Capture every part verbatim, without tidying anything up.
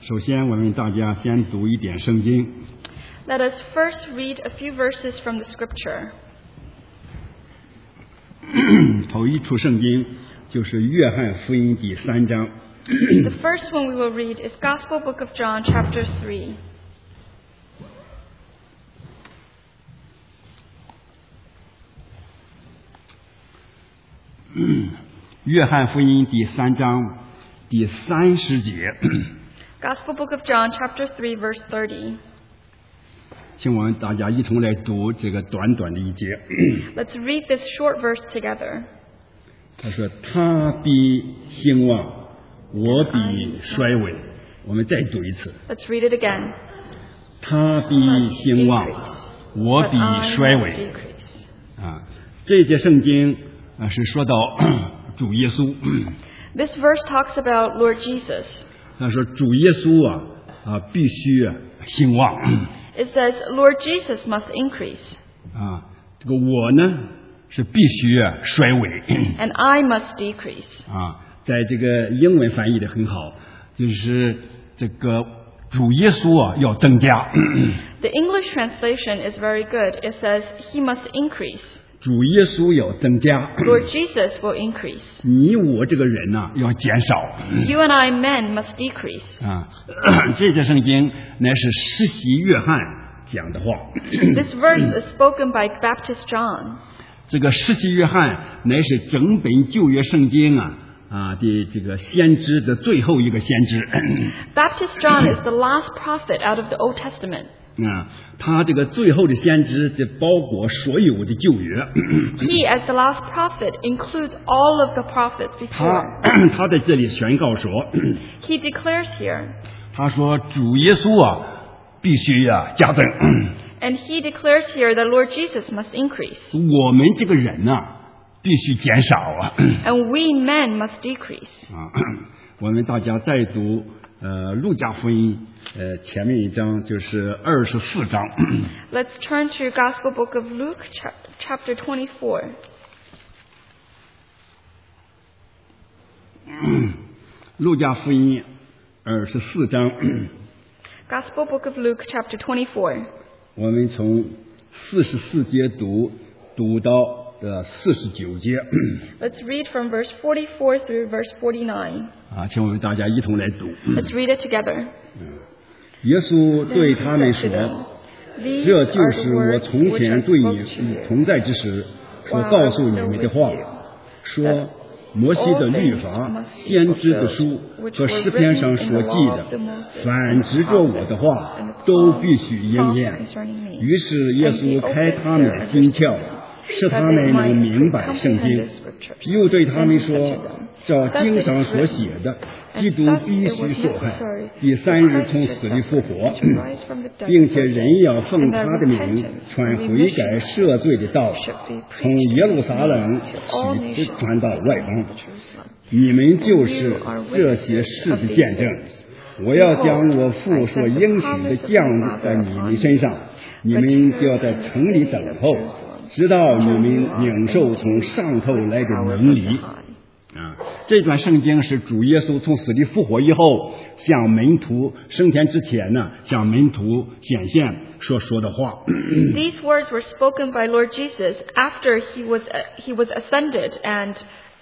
首先，我们大家先读一点圣经。 Let us first read a few verses from the scripture. 头一处圣经就是约翰福音第三章。 The first one we will read is Gospel Book of John, chapter three. 约翰福音第三章第三十节。 Gospel Book of John, chapter three, verse thirty. 请我们大家一同来读这个短短的一节。 Let's read this short verse together. 他说：“他必兴旺，我必衰微。”我们再读一次。 Let's read it again. 他必兴旺，我必衰微。啊，这节圣经啊是说到主耶稣。 This verse talks about Lord Jesus. 他说主耶稣啊啊必须兴旺。 It says Lord Jesus must increase. 啊，这个我呢是必须衰微。 And I must decrease. 啊，在这个英文翻译的很好，就是这个主耶稣啊要增加。 The English translation is very good. It says he must increase. 主耶稣要增加。 Lord Jesus will increase. 你我这个人呢、啊、要减少。 You and I men must decrease. 啊，这节圣经乃是施洗约翰讲的话。 This verse is spoken by Baptist John. 这个施洗约翰乃是整本旧约圣经啊啊的这个先知的最后一个先知。 Baptist John is the last prophet out of the Old Testament. 啊，他这个最后的先知这包括所有的旧约。 He, as the last prophet, includes all of the prophets 他 before. 他在这里宣告说， He declares here, 他说主耶稣啊必须呀、加增。 and he declares here that Lord Jesus must increase, 我们这个人呢、啊、必须减少啊。 and we men must decrease. 啊，我们大家再读呃路加福音呃前面一章就是二十四章。 Let's turn to Gospel Book of Luke, chap- chapter twenty-four. 路加福音二十四章。 Gospel Book of Luke, chapter twenty-four. 我们从四十四节读读到的四十九节。 Let's read from verse forty-four through verse forty-nine. 啊，请我们大家一同来读。 Let's read it together. 耶稣对他们说：“这就是我从前对你同在之时所告诉你们的话，说摩西的律法、先知的书和诗篇上所记的，凡指着我的话，都必须应验。”于是耶稣开他们的心窍，使他们能明白圣经，又对他们说：“照经上所写的，基督必须受害，第三日从死里复活，并且人要奉他的名传悔改赦罪的道，从耶路撒冷起直传到外邦。你们就是这些事的见证。我要将我父所应许的降在你们身上，你们就要在城里等候，直到你们领受从上头来的能力。啊，这段圣经是主耶稣从死里复活以后，向门徒升天之前呢，向门徒显现所说的话。 These words were spoken by Lord Jesus after he was uh, he was ascended and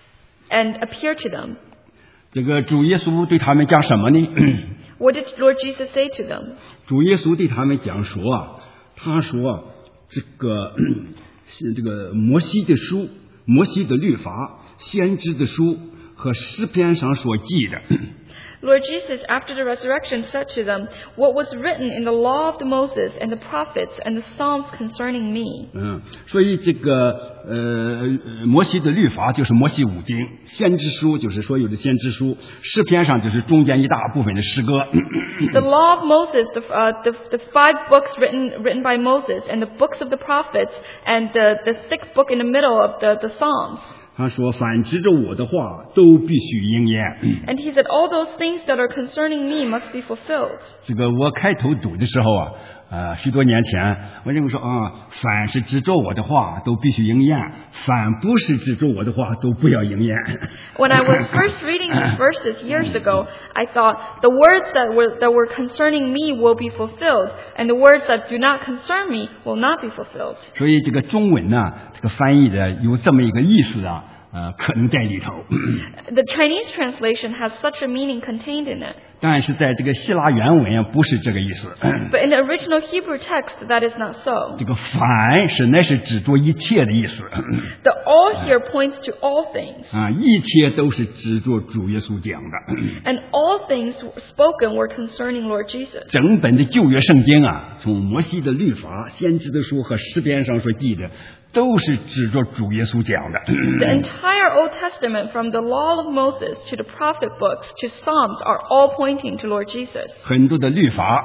and appeared to them. 这个主耶稣对他们讲什么呢？ What did Lord Jesus say to them? 主耶稣对他们讲说啊，他说这个是这个摩西的书、摩西的律法、先知的书和诗篇上所记的。 Lord Jesus, after the resurrection, said to them, "What was written in the law of the Moses and the prophets and the Psalms concerning me." 嗯，所以这个呃摩西的律法就是摩西五经，先知书就是所有的先知书，诗篇上就是中间一大部分的诗歌。 The law of Moses, the, uh, the, the five books written written by Moses, and the books of the prophets, and the, the thick book in the middle of the, the Psalms. 他说：“凡指着我的话，都必须应验。” And he said, "All those things that are concerning me must be fulfilled." 这个我开头读的时候啊， 呃，许多年前，我认为说啊，凡是指着我的话都必须应验，凡不是指着我的话都不要应验。 When I was first reading these verses years ago, I thought the words that were that were concerning me will be fulfilled, and the words that do not concern me will not be fulfilled. 所以这个中文呢，这个翻译的有这么一个意思啊，呃，可能在里头。 The Chinese translation has such a meaning contained in it. 但是在这个希腊原文啊，不是这个意思。 But in the original Hebrew text, that is not so. 这个凡是乃是指着一切的意思。 The all here points to all things. 啊，一切都是指着主耶稣讲的。 And all things spoken were concerning Lord Jesus. 整本的旧约圣经啊，从摩西的律法、先知的书和诗篇上所记的，都是指着主耶稣讲的。 The entire Old Testament, from the Law of Moses to the prophet books to Psalms, are all pointing to Lord Jesus. 很多的律法。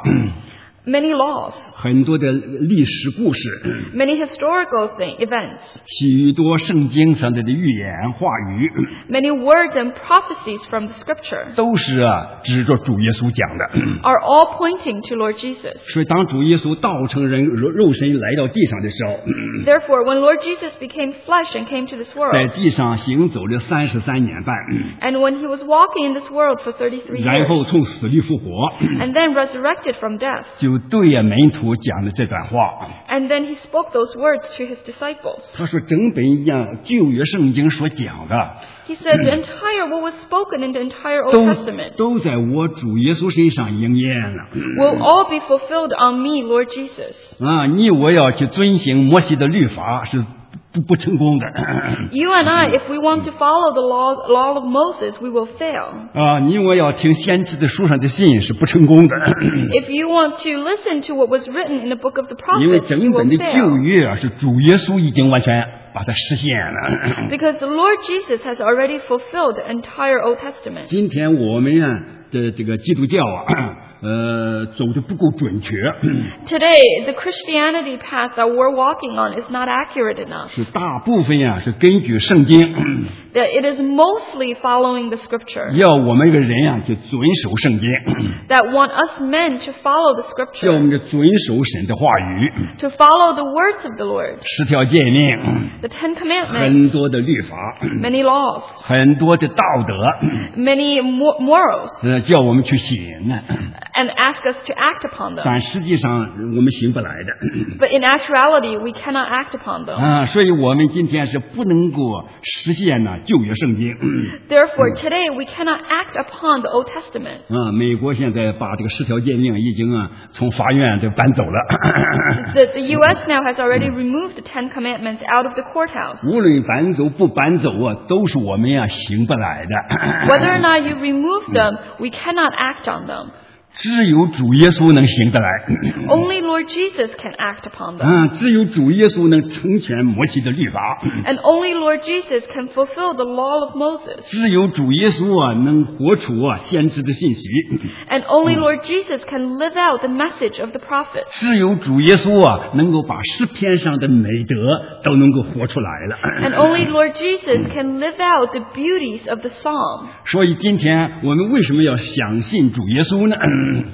Many laws, 很多的历史故事 many historical thing, events, 许多圣经上的预言话语 many words and prophecies from the scripture 都是啊指着主耶稣讲的 are all pointing to Lord Jesus. 所以当主耶稣道成人肉身来到地上的时候 Therefore, when Lord Jesus became flesh and came to this 在 world, 地上行走了三十三年半 and when he was walking in this world for thirty-three 然后 years, 从死里复活 and then resurrected from death, 就对呀门徒讲了这段话 and then he spoke those words to his disciples. 他说整本一样旧约圣经所讲的 He said the entire, what was spoken in the entire Old 都 Testament 都在我主耶稣身上应验了 will all be fulfilled on me, Lord Jesus. 啊你我要去遵行摩西的律法是不不成功的 You and I, if we want to follow the law, law of Moses, we will fail. 啊你我要听先知的书上的信是不成功的 If you want to listen to what was written in the book of the 因为 prophets, 整 you 本 will 的旧 fail. 约啊是主耶稣已经完全把它实现了 Because the Lord Jesus has already fulfilled the entire Old Testament. 今天我们啊的这个基督教啊呃走的不够准确 Today, the Christianity path that we're walking on is not accurate enough. 是大部分呀是根据圣经 That it is mostly following the scripture. 要我们这个人啊去遵守圣经 That want us men to follow the 叫我们 scripture. 的遵守神的话语 To follow the words of the Lord. 十条诫命 The Ten Commandments. 很多的律法 Many laws. 很多的道德 Many mo- morals. 呃叫我们去行啊 And ask us to act upon them. 但实际上我们行不来的 But in actuality, we cannot act upon them. 啊，所以我们今天是不能够实现呢旧约圣经 Therefore, today we cannot act upon the Old Testament. 啊。美国现在把这个十条诫命已经啊从法院都搬走了 The, the U S now has already removed the Ten Commandments out of the courthouse. 无论搬走不搬走啊，都是我们呀行不来的 Whether or not you remove them, we cannot act on them. 只有主耶稣能行得来 Only Lord Jesus can act upon them. 啊，只有主耶稣能成全摩西的律法 And only Lord Jesus can fulfill the law of Moses. 只有主耶稣啊能活出啊先知的信息 And only Lord Jesus can live out the message of the prophets. 只有主耶稣啊能够把诗篇上的美德都能够活出来了 And only Lord Jesus can live out the beauties of the psalm. 所以今天我们为什么要相信主耶稣呢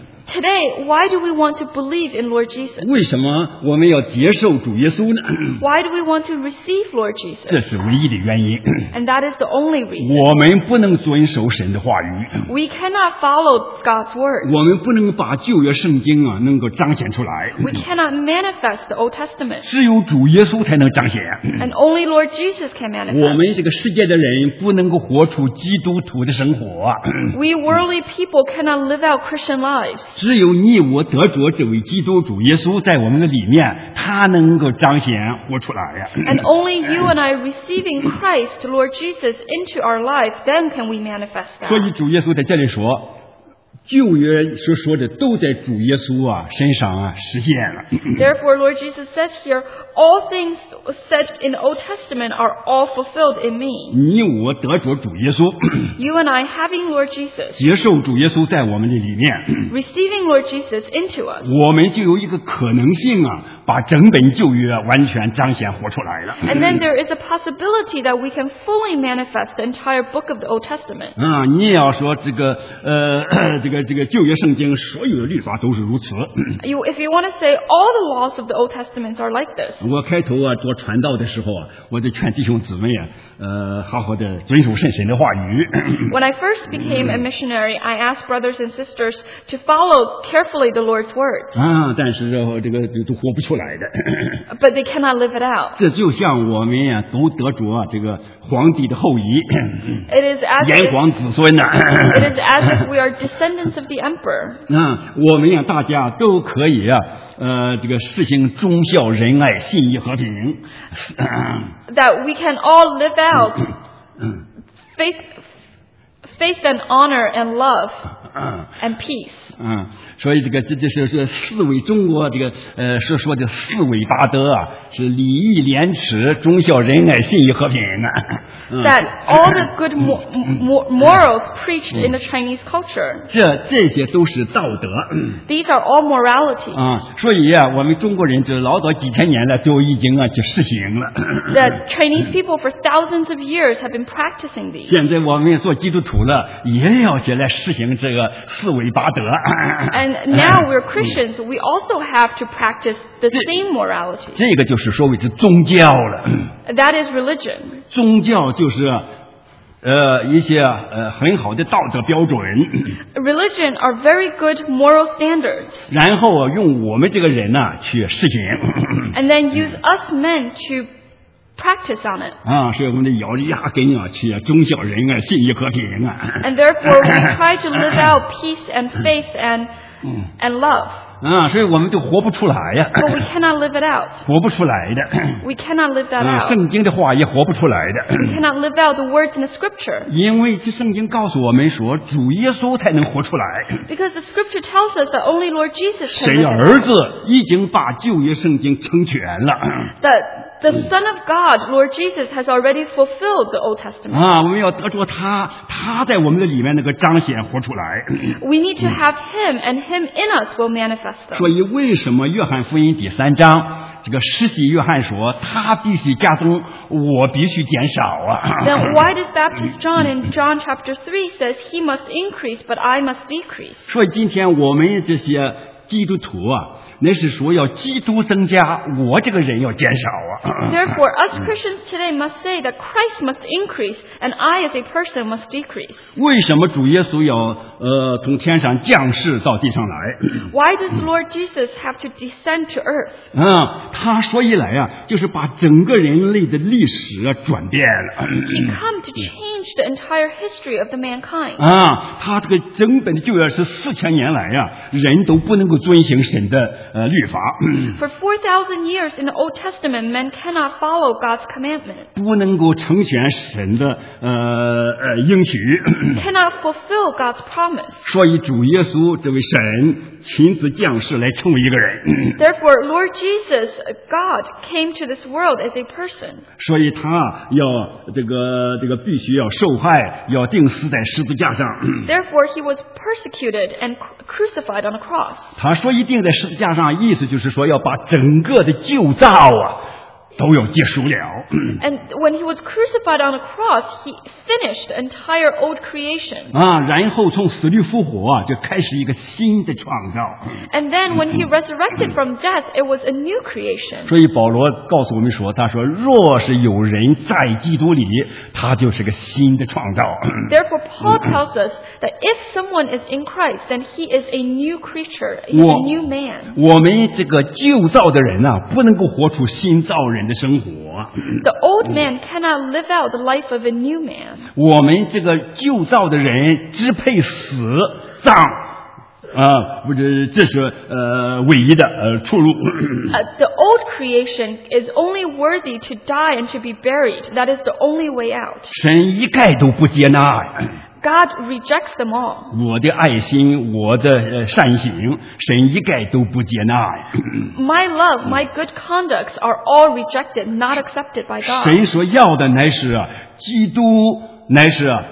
Today, why do we want to believe in Lord Jesus? 为什么我们要接受主耶稣呢 Why do we want to receive Lord 这 Jesus? 是唯一的原因 And that is the only reason. 我们不能遵守神的话语 We cannot follow God's word. 我们不能把旧约圣经啊能够彰显出来 We cannot manifest the Old Testament. 只有主耶稣才能彰显 And only Lord Jesus can 我 manifest. 们这个世界的人不能够活出基督徒的生活 We worldly people cannot live out Christian lives. 只有你我得着这位基督主耶稣在我们的里面他能够彰显活出来呀 And only you and I receiving Christ, Lord Jesus, into our life, then can we manifest 所以 that. 主耶稣在这里说旧约所说的都在主耶稣啊身上啊实现了 Therefore, Lord Jesus says here, all things said in the Old Testament are all fulfilled in me. 你我得着主耶稣 You and I having Lord Jesus, 接受主耶稣在我们的里面 receiving Lord Jesus into us, 我们就有一个可能性啊把整本旧约完全彰显活出来了。 And then there is a possibility that we can fully manifest the entire book of the Old Testament. 啊，你也要说这个呃这个这个旧约圣经所有的律法都是如此。 You, if you want to say all the laws of the Old Testament are like this. 我开头啊做传道的时候啊，我就劝弟兄姊妹啊，呃，好好的遵守圣神的话语。 When I first became a missionary, I asked brothers and sisters to follow carefully the Lord's words. 啊，但是这个都活不出来的。 But they cannot live it out. 这就像我们呀、啊，都得着、啊、这个皇帝的后裔， It is as 炎 if, 黄子孙呐、啊。 it is as if we are descendants of the emperor. 啊，我们呀、啊，大家都可以啊，呃，这个实行忠孝仁爱信义和平。 That we can all live out faith, faith and honor and love and peace. 嗯，所以这个这这是是四维中国这个呃所说的四维八德啊，是礼义廉耻忠孝仁爱信义和平啊。嗯、 That all the good mo- mo- morals preached in the Chinese culture. 这这些都是道德。 These are all morality. 啊，所以啊，我们中国人就老早几千年了，就已经啊就实行了。 The Chinese people for thousands of years have been practicing these. 现在我们做基督徒了，也要起来实行这个四维八德。 And now we're Christians, we also have to practice the same morality. 这个就是所谓的宗教了。 That is religion. 宗教就是呃一些呃很好的道德标准， Religion are very good moral standards. 然后啊用我们这个人呢、啊、去实行。 And then use us men to practice on it. 啊，所以我们得咬着牙根啊去忠孝仁爱信义和平啊。 And therefore we try to live out peace and faith and, and love. 啊，所以我们就活不出来呀、啊。 But we cannot live it out. 活不出来的。 We cannot live that 啊， out. 圣经的话也活不出来的。 We cannot live out the words in the scripture. 因为这圣经告诉我们说，主耶稣才能活出来。 Because the scripture tells us that only Lord Jesus can 神 live 的 it 儿 out. 子已经把旧约圣经成全了。 That the Son of God, Lord Jesus, has already fulfilled the Old Testament. 啊，我们要得着他，他在我们的里面那个彰显活出来。 We need to have Him, and Him in us will manifest them. 所以为什么约翰福音第三章这个施洗约翰说他必须加增，我必须减少啊？ Then why does Baptist John in John chapter three says he must increase, but I must decrease? 所以今天我们这些基督徒啊，那是说要基督增加，我这个人要减少啊。 Therefore, us Christians today must say that Christ must increase, and I as a person must decrease. 为什么主耶稣要呃从天上降世到地上来？ Why does the Lord Jesus have to descend to earth? 啊，他说一来啊，就是把整个人类的历史啊转变了。 He come to change the entire history of the mankind. 啊，他这个整本的旧约是四千年来呀、啊，人都不能够遵行神的呃律法， For four thousand years in the Old Testament, men cannot follow God's commandment, 不能够成全神的呃呃应许， cannot fulfill God's promise. 所以主耶稣这位神亲自降世来成为一个人， Therefore, Lord Jesus, God, came to this world as a person. 所以他要这个这个必须要受害，要钉死在十字架上。 Therefore, he was persecuted and crucified on a cross. 他说一钉在十字架上，意思就是说要把整个的旧造啊都要结束了。 And when he was crucified on a cross, he finished the entire old creation. 啊，然后从死里复活啊，就开始一个新的创造。 And then when he resurrected from death, it was a new creation. 所以保罗告诉我们说，他说若是有人在基督里，他就是个新的创造。 Therefore, Paul tells us that if someone is in Christ, then he is a new creature, he's a 我 new man. 我们这个旧造的人啊，不能够活出新造人的生活。 The old man cannot live out the life of a new man. 我们这个旧造的人只配死葬。啊，不是，这是呃唯一的呃出路。 Uh, the old creation is only worthy to die and to be buried. That is the only way out. 神一概都不接纳呀。 God rejects them all. 我的爱心，我的呃善行，神一概都不接纳呀。 My love, my good conducts are all rejected, not accepted by God. 神所要的乃是啊，基督乃是啊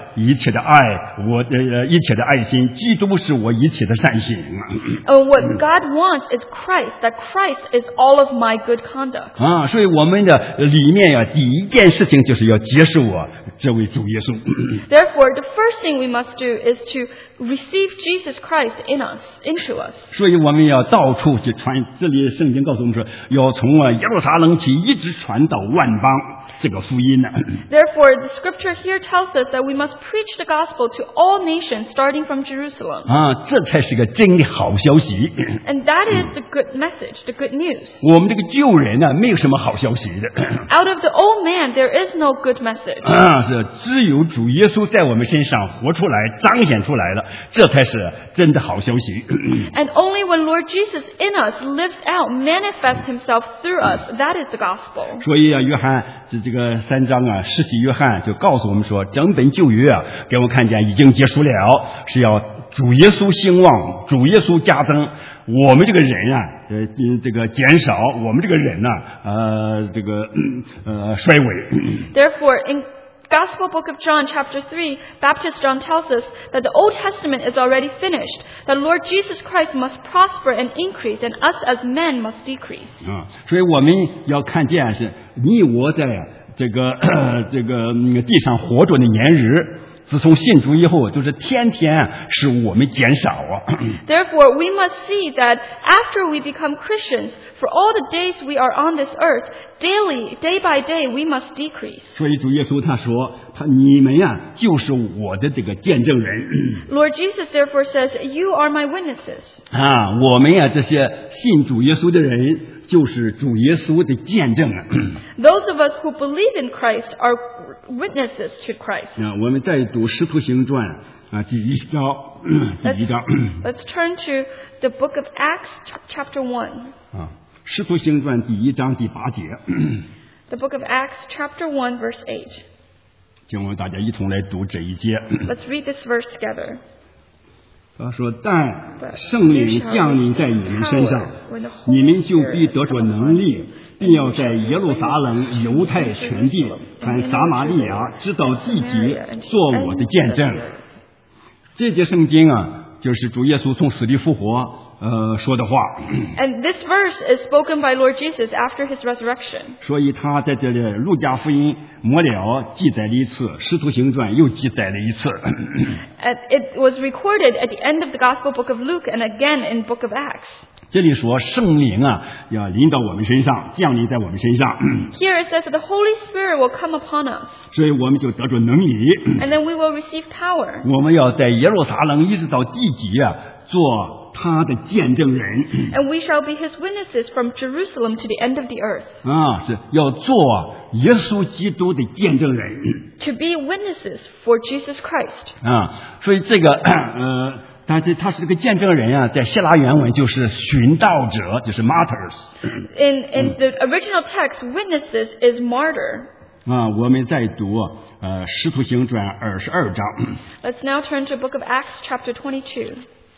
一切的爱，我的呃一切的爱心，基督是我一切的善行。 Uh, what God wants is Christ, that Christ is all of my good conduct. 啊，所以我们的里面呀、啊，第一件事情就是要接受我这位主耶稣。 Therefore, the first thing we must do is to receive Jesus Christ in us, into us. 所以我们要到处去传，这里圣经告诉我们说，要从啊耶路撒冷起，一直传到万邦，这个福音呢。 Therefore, the scripture here tells us that we must preach the gospel to all nations, starting from Jerusalem. 啊，这才是个真的好消息。 And that is the good message, the good news. 我们这个旧人呢，没有什么好消息的。 Out of the old man, there is no good message. 啊，是只有主耶稣在我们身上活出来、彰显出来了，这才是真的好消息。 And only when Lord Jesus in us lives out, manifests himself through us, that is the gospel. 所以啊，约翰这这个三章啊，施洗约翰就告诉我们说，整本旧约啊，给我们看见已经结束了，是要主耶稣兴旺，主耶稣加增，我们这个人啊，呃，这个减少，我们这个人呢、啊，呃，这个呃衰微。 Therefore, in Gospel book of John, chapter three, Baptist John tells us that the Old Testament is already finished, that Lord Jesus Christ must prosper and increase, and us as men must decrease. 啊，所以我们要看见是你我在这个这个地上活着的年日。自从信主以后，就是天天是我们减少啊。 Therefore, we must see that after we become Christians, for all the days we are on this earth, daily, day by day, we must decrease. 所以主耶稣他说，他你们呀、啊，就是我的这个见证人。 Lord Jesus therefore says, "You are my witnesses." 啊，我们呀、啊，这些信主耶稣的人，就是主耶稣的见证啊。 Those of us who believe in Christ are witnesses to Christ. 啊，我们再读《使徒行传》啊，第一章，第一章。 Let's turn to the book of Acts, chapter one. 啊，《使徒行传》第一章第八节。 The book of Acts, chapter one, verse eight. 请我们大家一同来读这一节。 Let's read this verse together. 他说：“但圣灵降临在你们身上，你们就必得着能力，并要在耶路撒冷、犹太全地、凡撒玛利亚，直到地极，做我的见证。”这节圣经啊，就是主耶稣从死里复活呃说的话。 And this verse is spoken by Lord Jesus after his resurrection. 所以他在这里路加福音末了记载了一次，使徒行传又记载了一次。 And it was recorded at the end of the Gospel book of Luke and again in book of Acts. 这里说圣灵啊要临到我们身上，降临在我们身上。 Here it says that the Holy Spirit will come upon us. 所以我们就得着能力。 And then we will receive power. 我们要在耶路撒冷一直到地极啊，做他的见证人。 And we shall be his witnesses from Jerusalem to the end of the earth. 啊，是要做耶稣基督的见证人。 To be witnesses for Jesus Christ. 啊，所以这个呃。但是他是这个见证人啊，在希腊原文就是殉道者，就是 martyrs。 In in the original text, witnesses is martyr. 啊，我们再读呃《使徒行传》二十二章。 Let's now turn to the book of Acts, chapter twenty-two.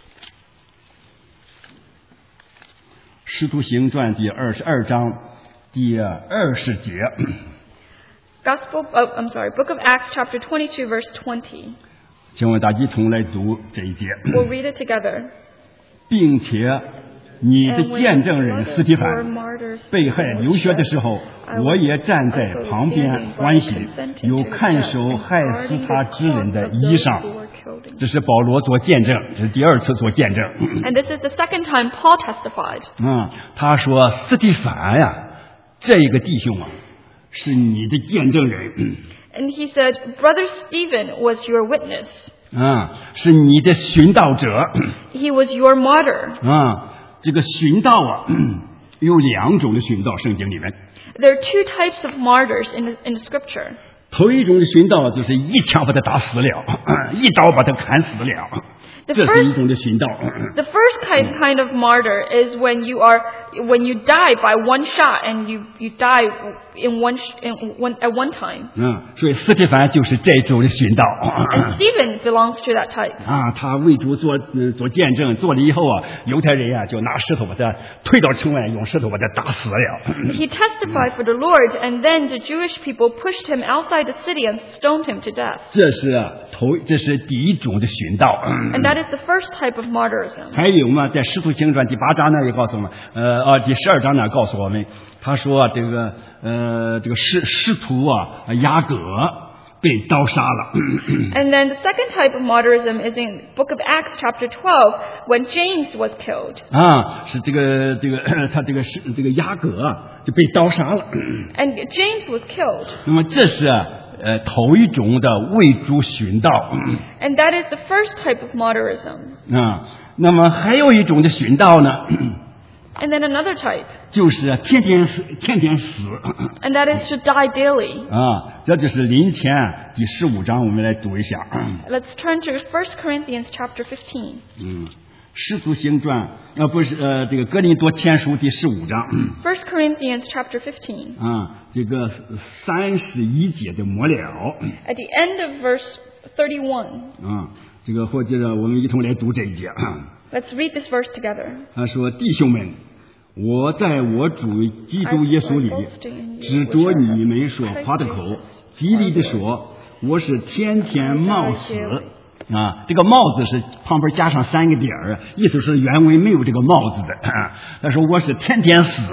使徒行传第二十二章第二十节。 Gospel, oh, I'm sorry, book of Acts, chapter twenty-two, verse twenty. 请我大家一同来读这一节。 We'll read it together. 并且你的见证人司提反被害流血的时候，我也站在旁边欢喜，有看守害死他之人的衣裳。这是保罗做见证，这是第二次做见证。 And this is the second time Paul testified. 嗯，他说司提反呀，这个弟兄啊，是你的见证人。 And he said, Brother Stephen was your witness. 啊，是你的殉道者。 He was your martyr. 啊，这个殉道啊，有两种的殉道，圣经里面。 There are two types of martyrs in the, in the scripture. 头一种的殉道就是一枪把他打死了，一刀把他砍死了。这是一种的殉道。 The first kind kind of martyr is when you are when you die by one shot and you you die in one in one at one time. 嗯，所以司提反就是这种的殉道。 And Stephen belongs to that type. 啊，他为主做嗯做见证，做了以后啊，犹太人啊就拿石头把他推到城外，用石头把他打死了。 He testified for the Lord, and then the Jewish people pushed him outside outside the city and stoned him to death. 这是头，这是第一种的殉道。 And that is the first type of martyrism. 还有嘛，在使徒行传第八章那也告诉我们，呃啊，第十二章那告诉我们，他说这个呃这个使使徒啊雅各被刀杀了。 And then the second type of martyrism is in Book of Acts chapter twelve when James was killed. 啊，是这个这个他这个是这个雅各啊就被刀杀了。 And James was killed. 那么这是呃头一种的为主殉道。 And that is the first type of martyrism. 啊，那么还有一种的殉道呢？ And then another type. 就是天天死，天天死。 And that is to die daily. 啊，这就是林前第十五章，我们来读一下。 Let's turn to First Corinthians chapter fifteen. 嗯，使徒行传啊，不是呃，这个哥林多前书第十五章。 First Corinthians chapter fifteen. 啊，这个三十一节的末了。 At the end of verse thirty-one. 啊，这个或者我们一同来读这一节。 Let's read this verse together. 他说：“弟兄们，我在我主基督耶稣里，指着你们所夸的口，极力的说，我是天天冒死。”啊，这个帽子是旁边加上三个点儿，意思是原文没有这个帽子的。他说我是天天死。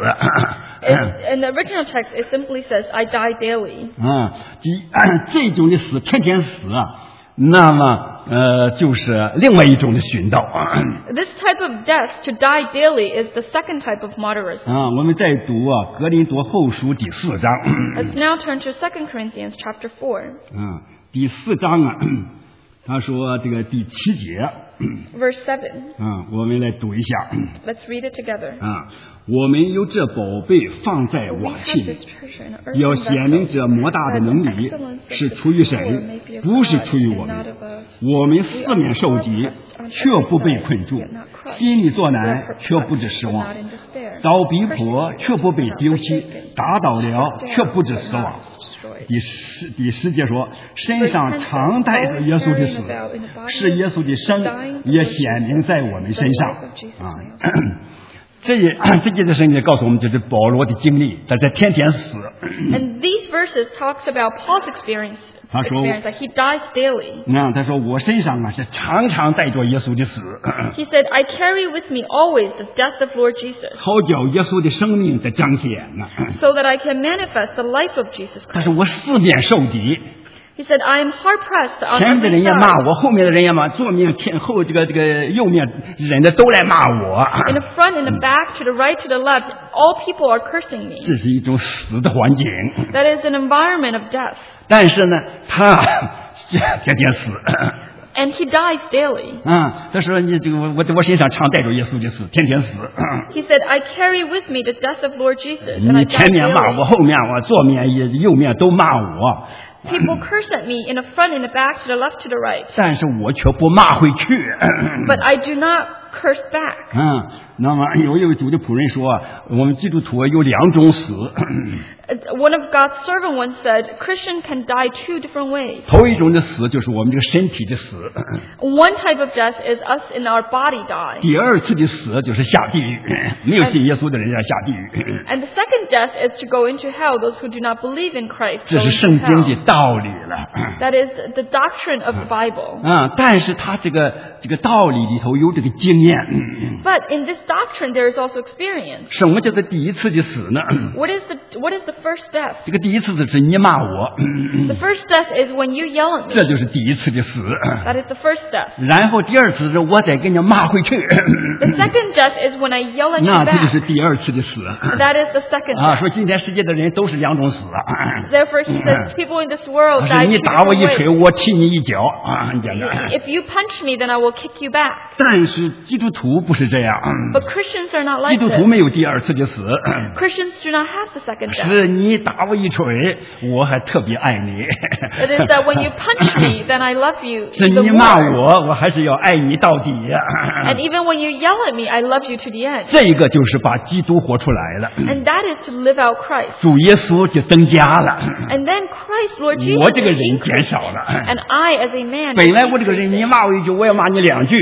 In the original text, it simply says, "I die daily." 啊，这这种的死，天天死啊。那么，呃，就是另外一种的殉道。 This type of death, to die daily, is the second type of martyrism. 啊，我们再读啊，《哥林多后书》第四章。 Let's now turn to Second Corinthians chapter four. 啊，第四章啊，他说这个第七节。 Verse seven. 啊，我们来读一下。 Let's read it together. 啊，我们有这宝贝放在瓦器里，要显明这莫大的能力是出于谁，不是出于我们。我们四面受敌，却不被困住；心里作难，却不致失望；遭逼迫，却不被丢弃；打倒了，却不致死亡。第十第十节说，身上常带着耶稣的死，是耶稣的生也显明在我们身上啊。这也这节的圣经告诉我们，就是保罗的经历，他在天天死。 And these verses talks about Paul's experience. 他说 experience that he dies daily. 那他说我身上啊是常常带着耶稣的死。 He said, "I carry with me always the death of Lord Jesus." 好叫耶稣的生命的彰显啊。 So that I can manifest the life of Jesus Christ. 他说我四面受敌。 He said, "I am hard pressed on 前面的 every 人也骂 side." 我，后面的人也骂，左面、前后这个这个右面人的都来骂我。 In the front, in the back, to the right, to the left, all people are cursing me. 这是一种死的环境。 That is an environment of death. 但是呢，他天天死。 And he dies daily. 啊，他说你这个我我我身上常带着耶稣的死，天天死。 He said, "I carry with me the death of Lord Jesus." And I 你 die 前面骂 daily. 我，后面我，左面也右面都骂我。 People curse at me in the front, in the back, to the left, to the right. 但是我却不骂回去。 But I do not curse back. 嗯，那么有一位主的仆人说，我们基督徒有两种死。 One of God's servants once said, Christian can die two different ways. 头一种的死就是我们这个身体的死。 One type of death is us in our body die. 第二次的死就是下地狱，没有信耶稣的人要下地狱。 And the second death is to go into hell. Those who do not believe in Christ 这 go 是 into 圣经 hell. 的道理了。 That is the doctrine of the Bible. 啊，但是他这个这个道理里头有这个经验。 But in this doctrine there is also experience. 什么叫做第一次的死呢？ What is the what is the first death? 这个第一次的是你骂我， The first death is when you yell at 这 me. 就是第一次的死。 That is the first death. 然后第二次是我再给你骂回去， The second death is when I yell at you 那这就 back. 是第二次的死。 That is the second 啊， death. 说今天世界的人都是两种死。 Therefore, he says people in this world 是 die 你 two 打我 different 一锤， ways. 我踢你一脚啊，很简单。 If you punch me, then I will kick you back. 但是基督徒不是这样， But Christians are not 基 like 督徒 this. 没有第二次的死。 Christians do not have the second death. 是你打我一锤，我还特别爱你。 It is that when you punch me, then I love you 是 even 你骂 more. 我，我还是要爱你到底。 And even when you yell at me, I love you to the end. 这个就是把基督活出来了， And that is to live out Christ. 主耶稣就增加了， And then Christ, Lord 我 Jesus, 这个 is 人减 increased. 少了。 And I, as a man, 本来我这个人，你骂我一句，我要骂你两句，这是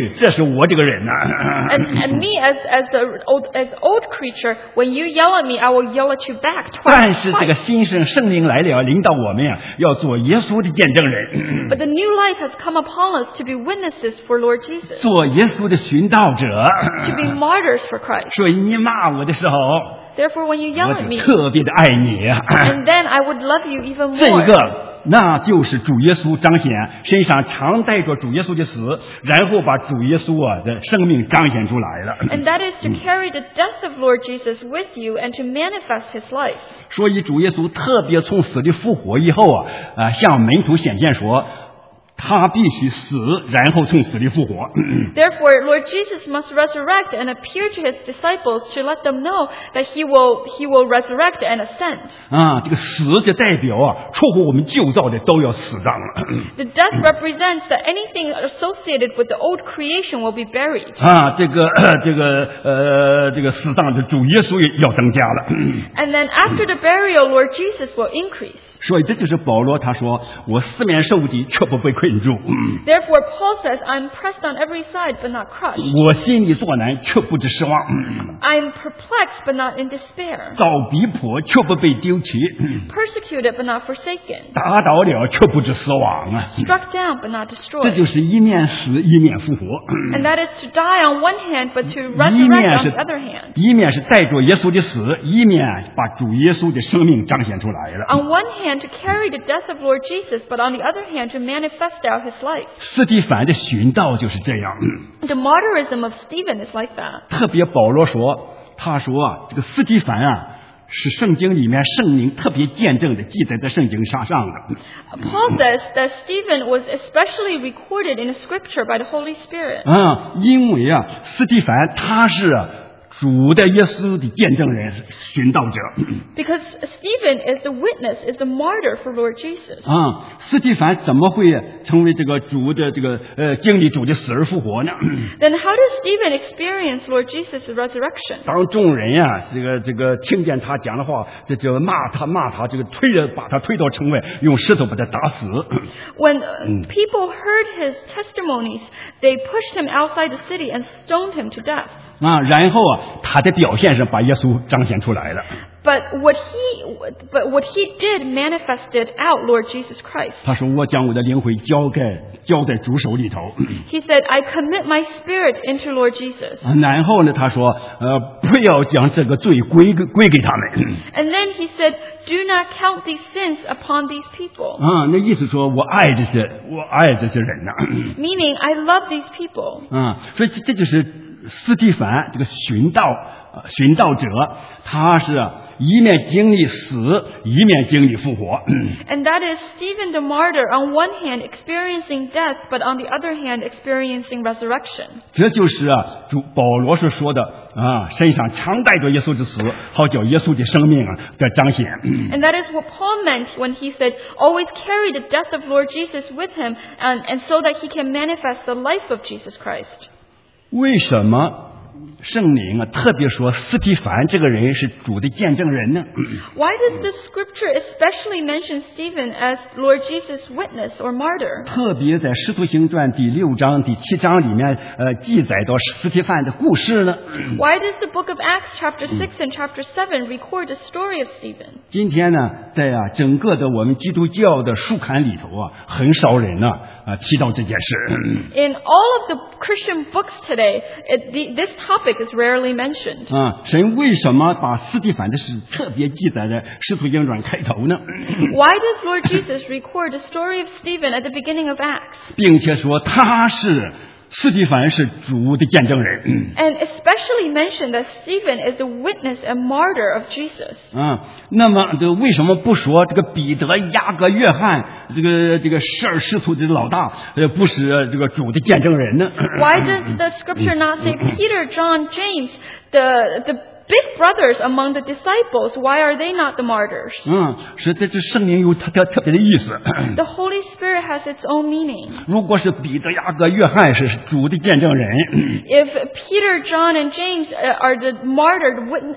我这个人呢、 啊。And, and me as as the old as old creature, when you yell at me, I will yell at you back twice. 但是这个新生圣灵来了，领导我们呀，要做耶稣的见证人。 But the new life has come upon us to be witnesses for Lord Jesus. 做耶稣的寻道者。 To be martyrs for Christ. 所以你骂我的时候。 Therefore, when you yell at me, 我特别的爱你。 And then I would love you even more. 这个，那就是主耶稣彰显身上常带着主耶稣的死，然后把主耶稣啊的生命彰显出来了。 And that is to carry the death of Lord Jesus with you and to manifest His life. 所以主耶稣特别从死里复活以后啊，啊向门徒显现说。他必须死，然后从死里复活。 Therefore, Lord Jesus must resurrect and appear to His disciples to let them know that He will He will resurrect and ascend. 啊，这个死就代表啊，出乎我们旧造的都要死葬了。 The death represents that anything associated with the old creation will be buried. 啊，这个这个呃这个死葬的主耶稣也要增加了。 And then after the burial, Lord Jesus will increase. 所以这就是保罗他说，我四面受敌，却不被困住。 Therefore, Paul says, I'm pressed on every side, but not crushed. 我心里作难，却不致失望。 I'm perplexed, but not in despair. 遭逼迫，却不被丢弃。 Persecuted, but not forsaken. 打倒了，却不致死亡啊。 Struck down, but not destroyed. 这就是一面死，一面复活。 And that is to die on one hand, but to resurrect on the other hand. 一面是带着耶稣的死，一面把主耶稣的生命彰显出来了。 On one hand, to carry the death of Lord Jesus, but on the other hand, to manifest out His life. 司提反的寻道就是这样。 The martyrism of Stephen is like that. 特别保罗说，他说啊，这个司提反啊，是圣经里面圣灵特别见证的，记载在圣经上上的。 Paul says that Stephen was especially recorded in the Scripture by the Holy Spirit. 啊，因为啊，司提反他是主的耶稣的见证人，寻道者。 Because Stephen is the witness, is the martyr for Lord Jesus. 啊，司提反怎么会成为这个主的这个呃经历主的死而复活呢？ Then how does Stephen experience Lord Jesus' resurrection? 当众人呀、啊，这个这个听见他讲的话，这就骂他骂他，这个推着把他推到城外，用石头把他打死。 When people heard his testimonies, they pushed him outside the city and stoned him to death. 啊，然后啊，他的表现上把耶稣彰显出来了。 But what he, but what he did manifested out Lord Jesus Christ. 他说：“我将我的灵魂交给交在主手里头。” He said, "I commit my spirit into Lord Jesus." 然后呢，他说：“呃，不要将这个罪归归给他们。” And then he said, "Do not count these sins upon these people." 啊，那意思说我爱这些，我爱这些人呐。 Meaning, I love these people. 啊，所以这这就是司提反这个寻道呃寻道者，他是一面经历死，一面经历复活。 And that is Stephen the martyr, on one hand experiencing death, but on the other hand experiencing resurrection. 这就是啊，主保罗所说的啊，身上常带着耶稣之死，好叫耶稣的生命啊的彰显。 And that is what Paul meant when he said, "Always carry the death of Lord Jesus with him, and and so that he can manifest the life of Jesus Christ." 为什么圣灵啊特别说司提反这个人是主的见证人呢？ Why does the scripture especially mention Stephen as Lord Jesus' witness or martyr? 特别在使徒行传第六章第七章里面呃记载到司提反的故事呢？ Why does the book of Acts chapter six and chapter seven record the story of Stephen? 今天呢，在啊整个的我们基督教的书刊里头啊，很少人呢啊提到这件事。 In all of the Christian books today, it, the, this topic is rarely mentioned. 啊，神为什么把司提反的事特别记载在使徒行传开头呢？ Why does Lord Jesus record the story of Stephen at the beginning of Acts? 并且说他是司提反是主的见证人。 And especially mention that Stephen is the witness and martyr of Jesus. 啊，那么这为什么不说这个彼得、雅各、约翰这个这个十二使徒的老大呃不是这个主的见证人呢？ Why does the scripture not say Peter, John, James, the the big brothers among the disciples? Why are they not the martyrs? 嗯，是这这圣灵有特特特别的意思。 The Holy Spirit has its own meaning. 如果是彼得、雅各、约翰是主的见证人， If Peter, John, and James are the martyred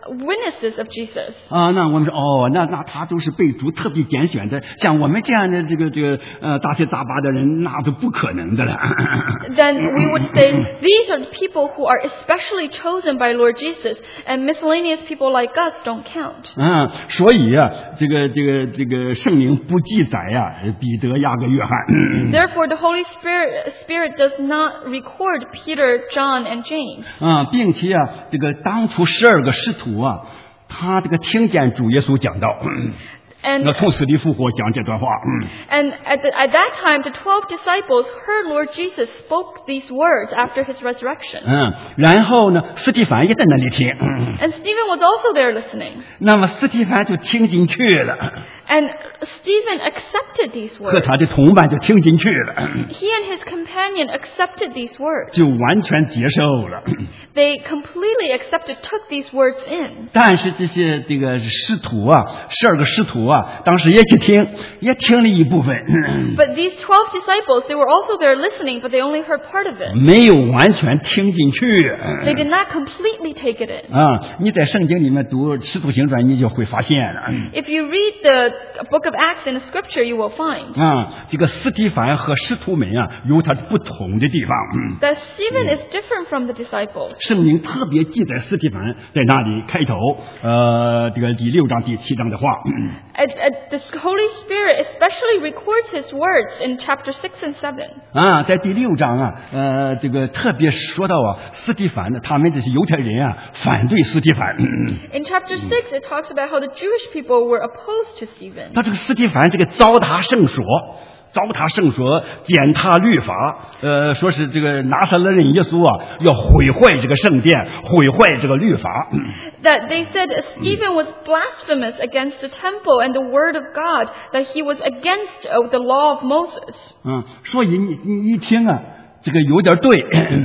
witnesses of Jesus. 啊，那我们说哦，那那他都是被主特别拣选的，像我们这样的这个这个呃杂七杂八的人，那都不可能的了。 Then we would say these are the people who are especially chosen by Lord Jesus, and miscellaneous people like us don't count. 嗯，所以啊，这个这个这个圣灵不记载呀、啊，彼得、雅各、约翰。 Therefore, the Holy Spirit Spirit does not record Peter, John, and James. 啊，并且啊，这个当初十二个使徒啊，他这个听见主耶稣讲道。 And, 那从死里复活讲这段话。 and at, the, at that time, the twelve disciples heard Lord Jesus spoke these words after his resurrection. 嗯，然后呢，司提反也在那里听。 And Stephen was also there listening. 那么司提反就听进去了。 And Stephen accepted these 和 words. 他的同伴就听进去了。 He and his companion accepted these words. 就完全接受了。 They completely accepted, took these words in. 但是这些这个使徒啊，十二个使徒啊，当时也去听，也听了一部分。 But these twelve disciples, they were also there listening, but they only heard part of it. 没有完全听进去。 They did not completely take it in. 啊，你在圣经里面读《使徒行传》，你就会发现了。 If you read the book of Acts in the scripture, you will find 啊，这个司提反和使徒们啊，有它不同的地方。 that Stephen is different from the disciples. 圣经特别记载司提反在那里开头，呃，这个第六章、第七章的话。 At, at the Holy Spirit especially records his words in chapter six and seven. 啊，在第六章啊，呃，这个特别说到啊，司提反呢，他们这些犹太人啊，反对司提反。 In chapter six, it talks about how the Jewish people were opposed to Stephen. 他这个司提反这个糟蹋圣所。糟蹋圣所，践踏律法，呃，说是这个拿撒勒人耶稣啊，要毁坏这个圣殿，毁坏这个律法。 That they said Stephen was blasphemous against the temple and the word of God, that he was against uh, the law of Moses. 嗯，所以你你一听啊，这个有点对。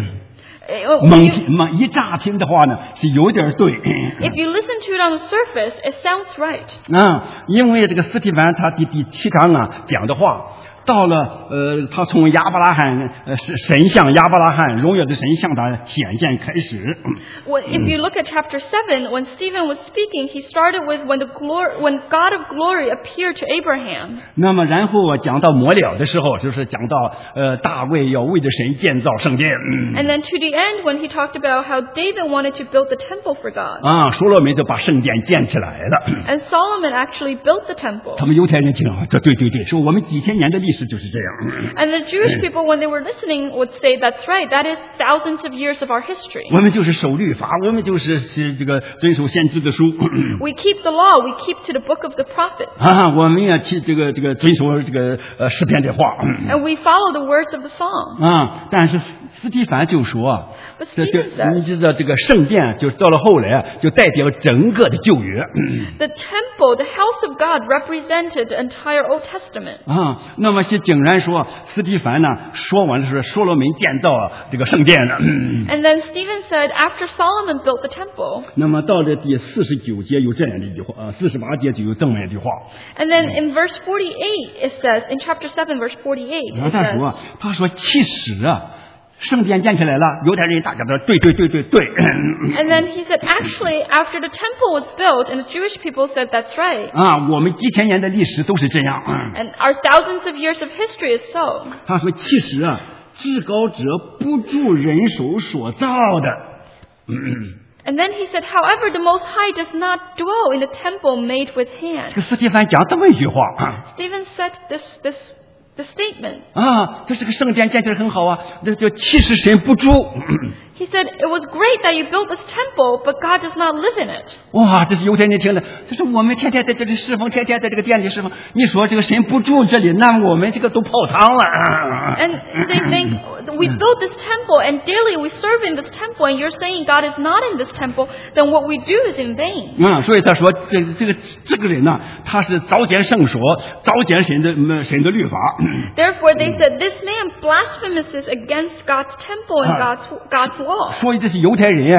Uh, 猛 you, 猛一乍听的话呢，是有点对。 if you listen to it on the surface, it sounds right. 啊，因为这个司提反他第第七章啊讲的话。到了，呃，他从亚伯拉罕，呃，是神向亚伯拉罕荣耀的神向他显现开始。 Well, if you look at chapter seven, when Stephen was speaking, he started with when the glory, when God of glory appeared to Abraham. 那么，然后讲到末了的时候，就是讲到，呃，大卫要为着神建造圣殿。 And then to the end, when he talked about how David wanted to build the temple for God. 啊，所罗门就把圣殿建起来了。 And Solomon actually built the temple. 他们犹太人听，这对对对，说我们几千年的历史就是这样。 And the Jewish people, when they were listening, would say, "That's right. That is thousands of years of our history." 我们就是守律法，我们就是是这个遵守先知的书。 We keep the law. We keep to the book of the prophets. 啊，我们也去这个这个遵守这个呃诗篇的话。 And we follow the words of the song. 啊，但是司提反就说， But 这 Stephen 这 says, 你知道这个圣殿就到了后来啊，就代表整个的旧约。 the temple, the house of God, represented the entire Old Testament. 啊，那么是竟然说司提反呢，说完了是所罗门建造这个圣殿的。 And then Stephen said, after Solomon built the temple. 那么到了第四十九节有这样的一句话，啊，四十八节就有这么一句话。 And then in verse forty-eight, it says, in chapter seven, verse forty-eight, 然后 it 他说 says, 啊，他说其实啊，圣殿建起来了，犹太人大家都对对对对对。 and then he said, actually, after the temple was built, and the Jewish people said, that's right. 啊，我们几千年的历史都是这样。 And our thousands of years of history is so. 他说其实啊，至高者不住人手所造的。 And then he said, however, the Most High does not dwell in the temple made with 这 hands. 个司提反讲这么一句话啊。 Stephen said this, this, the statement. 啊，这是个圣殿建起来很好啊，这就其实神不住。 He said, it was great that you built this temple, but God does not live in it. 哇，这是犹太人听的，这是我们天天在这里侍奉，天天在这个殿里侍奉。你说这个神不住这里，那我们这个都泡汤了。 And they think, we built this temple, and daily we serve in this temple, and you're saying God is not in this temple, then what we do is in vain. 嗯，所以他说这这个这个人呢、他是糟践圣所，糟践神的嗯神的律法。 Therefore, they said, this man blasphemes against God's temple and God's, God's law. 所以这些犹太人啊，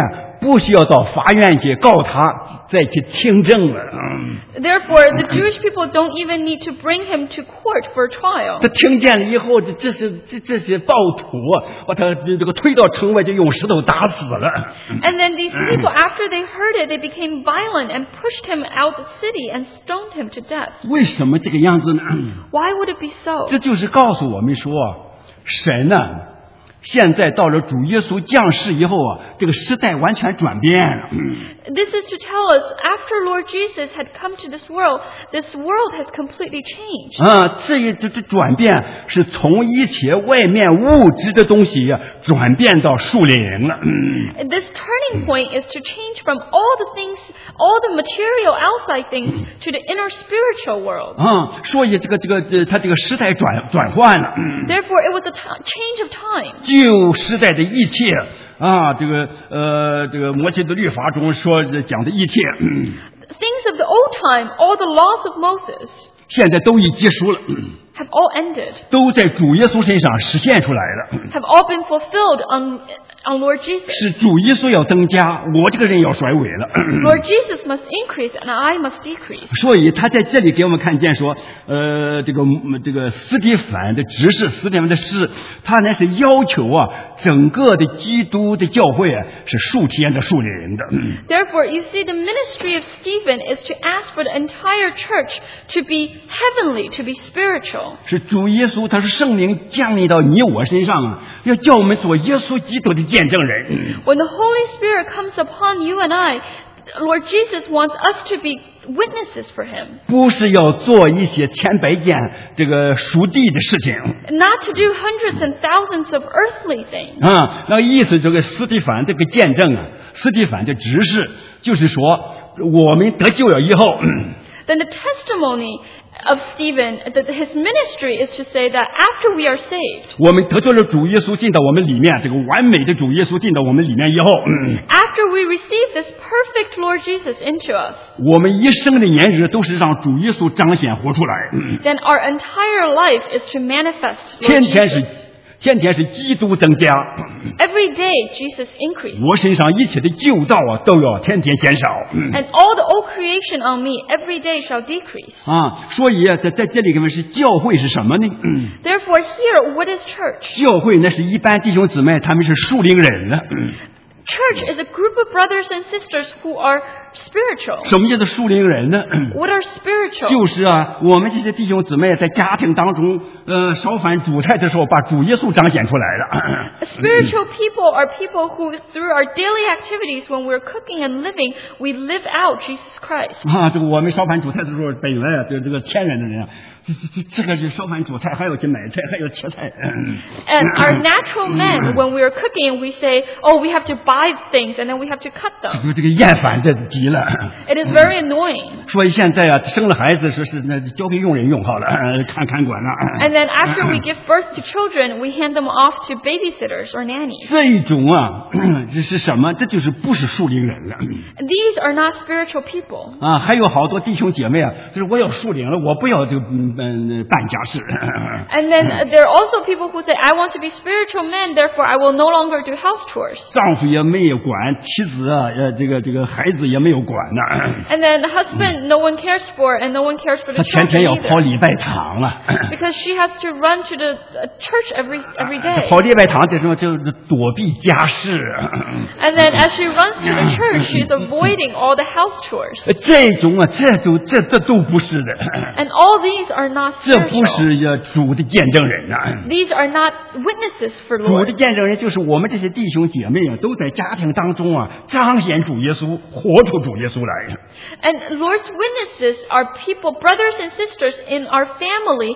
不需要到法院去告他，再去听证了。 Therefore, the Jewish people don't even need to bring him to court for a trial. 他听见了以后，这这是这这些暴徒把他这个推到城外，就用石头打死了。 And then these people, after they heard it, they became violent and pushed him out the city and stoned him to death. 为什么这个样子呢？ Why would it be so? 这就是告诉我们说，神呢、啊。现在到了主耶稣降世以后啊，这个时代完全转变了。 This is to tell us, after Lord Jesus had come to this world, this world has completely changed. 啊，这一这这转变是从一切外面物质的东西呀、啊，转变到属灵了。 This turning point is to change from all the things, all the material outside things, to the inner spiritual world. 啊，所以这个这个呃，他这个时代转转换了。 Therefore, it was a t- change of time. 旧时代的一切啊，这个呃，这个摩西的律法中说讲的一切 ，things of the old time, all the laws of Moses, 现在都已结束了 have all ended, 都在主耶稣身上实现出来了 have all been fulfilled on on Lord Jesus. 是主耶稣要增加，我这个人要衰微了 Lord Jesus must increase and I must decrease. 所以他在这里给我们看见说，呃，这个这个司提反的执事，司提反的事，他呢是要求啊，整个的基督的教会啊是数天的数灵的。 Therefore, you see, the ministry of Stephen is to ask for the entire church to be heavenly, to be spiritual. 是主耶稣，他是圣灵降临到你我身上啊，要叫我们做耶稣基督的见证人。 When the Holy Spirit comes upon you and I, Lord Jesus wants us to be witnesses for him. 不是要做一些千百件这个属地的事情。 Not to do hundreds and thousands of earthly things. 啊，那个意思，这个司提反这个见证啊，司提反的执事，就是说我们得救了以后。 Then the testimony of Stephen, that his ministry is to say that after we are saved, 我们得罪了主耶稣进到我们里面，这个完美的主耶稣进到我们里面以后， after we receive this perfect Lord Jesus into us, 我们一生的年日都是让主耶稣彰显活出来。 then our entire life is to manifest Lord 天天是 Jesus. 天天是基督增加， Every day Jesus increases. 我身上一切的旧道啊，都要天天减少。 And all the old creation on me every day shall decrease. 啊，所以啊，在在这里我们是教会是什么呢？ Therefore, here, what is church? 教会那是一般弟兄姊妹，他们是属灵人了。 Church is a group of brothers and sisters who are spiritual. 什么叫做属灵人呢？ What are spiritual? 就是啊，我们这些弟兄姊妹在家庭当中，呃，烧饭煮菜的时候，把主耶稣彰显出来了。 Spiritual people are people who, through our daily activities, when we're cooking and living, we live out Jesus Christ. 啊，这个我们烧饭煮菜的时候，本来啊，这这个天然的人啊，这这这这个就烧饭煮菜，还要去买菜，还要切菜。 And our natural men, when we are cooking, we say, oh, we have to buy things and then we have to cut them. 这个厌烦这极了。 It is very annoying. 所以现在啊，生了孩子说是那交给佣人用好了，看看管了。 And then after we give birth to children, we hand them off to babysitters or nannies. 这种啊，这是什么？这就是不是属灵人了。 These are not spiritual people. 啊，还有好多弟兄姐妹啊，就是我要属灵了，我不要这个嗯嗯办家事。 And then uh, there are also people who say, I want to be spiritual men, therefore I will no longer do house chores. 丈夫也没有管，妻子啊，呃，这个这个孩子也没有管呢。 And then the husband, no one cares for, and no one cares for 他 the 天 children 天要跑 either. 礼拜堂啊。 Because she has to run to the uh, church every every day. 跑礼拜堂这种就是躲避家事。 And then as she runs to the church, she is avoiding all the house chores. 这种啊，这都这这都不是的。 And all these are not 这不 spiritual. 是呀主的见证人呐、啊。 These are not witnesses for 主的 Lord. 见证人就是我们这些弟兄姐妹啊，都在家庭当中啊彰显主耶稣，活出主耶稣来。 And Lord's witnesses are people, brothers and sisters in our family,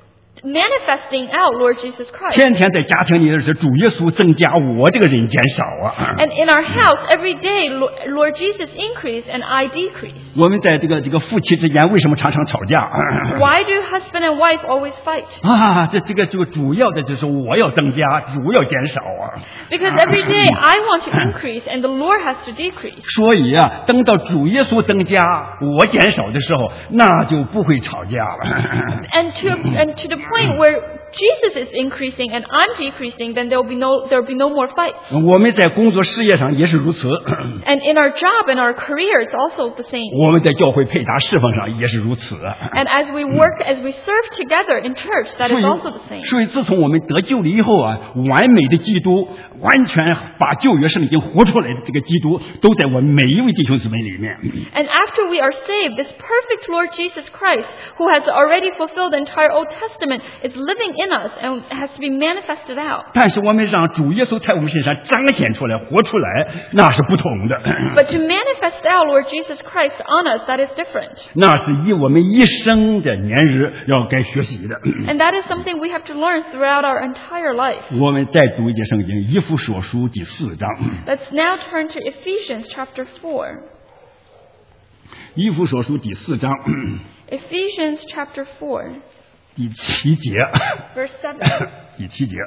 manifesting out Lord Jesus Christ. 天天在家庭里的是主耶稣增加，我这个人减少啊。 And in our house, every day, Lo- Lord Jesus increase and I decrease. 我们在这个这个夫妻之间为什么常常吵架？ Why do husband and wife always fight? 啊，这这个就主要的就是我要增加，主要减少啊。 Because every day I want to increase and the Lord has to decrease. 所以啊，等到主耶稣增加，我减少的时候，那就不会吵架了。 And to, and to the point where Jesus is increasing and I'm decreasing, then there will be no there will be no more fights. 我们在工作事业上也是如此。 And in our job and our career, it's also the same. 我们在教会配搭侍奉上也是如此。 And as we work, as we serve together in church, that is also the same. 所以，自从我们得救了以后啊，完美的基督，完全把旧约圣经活出来的这个基督，都在我们每一位弟兄姊妹里面。 And after we are saved, this perfect Lord Jesus Christ, who has already fulfilled the entire Old Testament, is living in us and has to be manifested out. 但是我们让主耶稣在我们身上彰显出来、活出来，那是不同的。 But to manifest out Lord Jesus Christ on us, that is different. 那是以我们一生的年日要该学习的。 And that is something we have to learn throughout our entire life. 我们再读一节圣经，以弗所书第四章。 Let's now turn to Ephesians chapter four. 以弗所书第四章。 Ephesians chapter four. 第七节。 Verse seven. 第七节。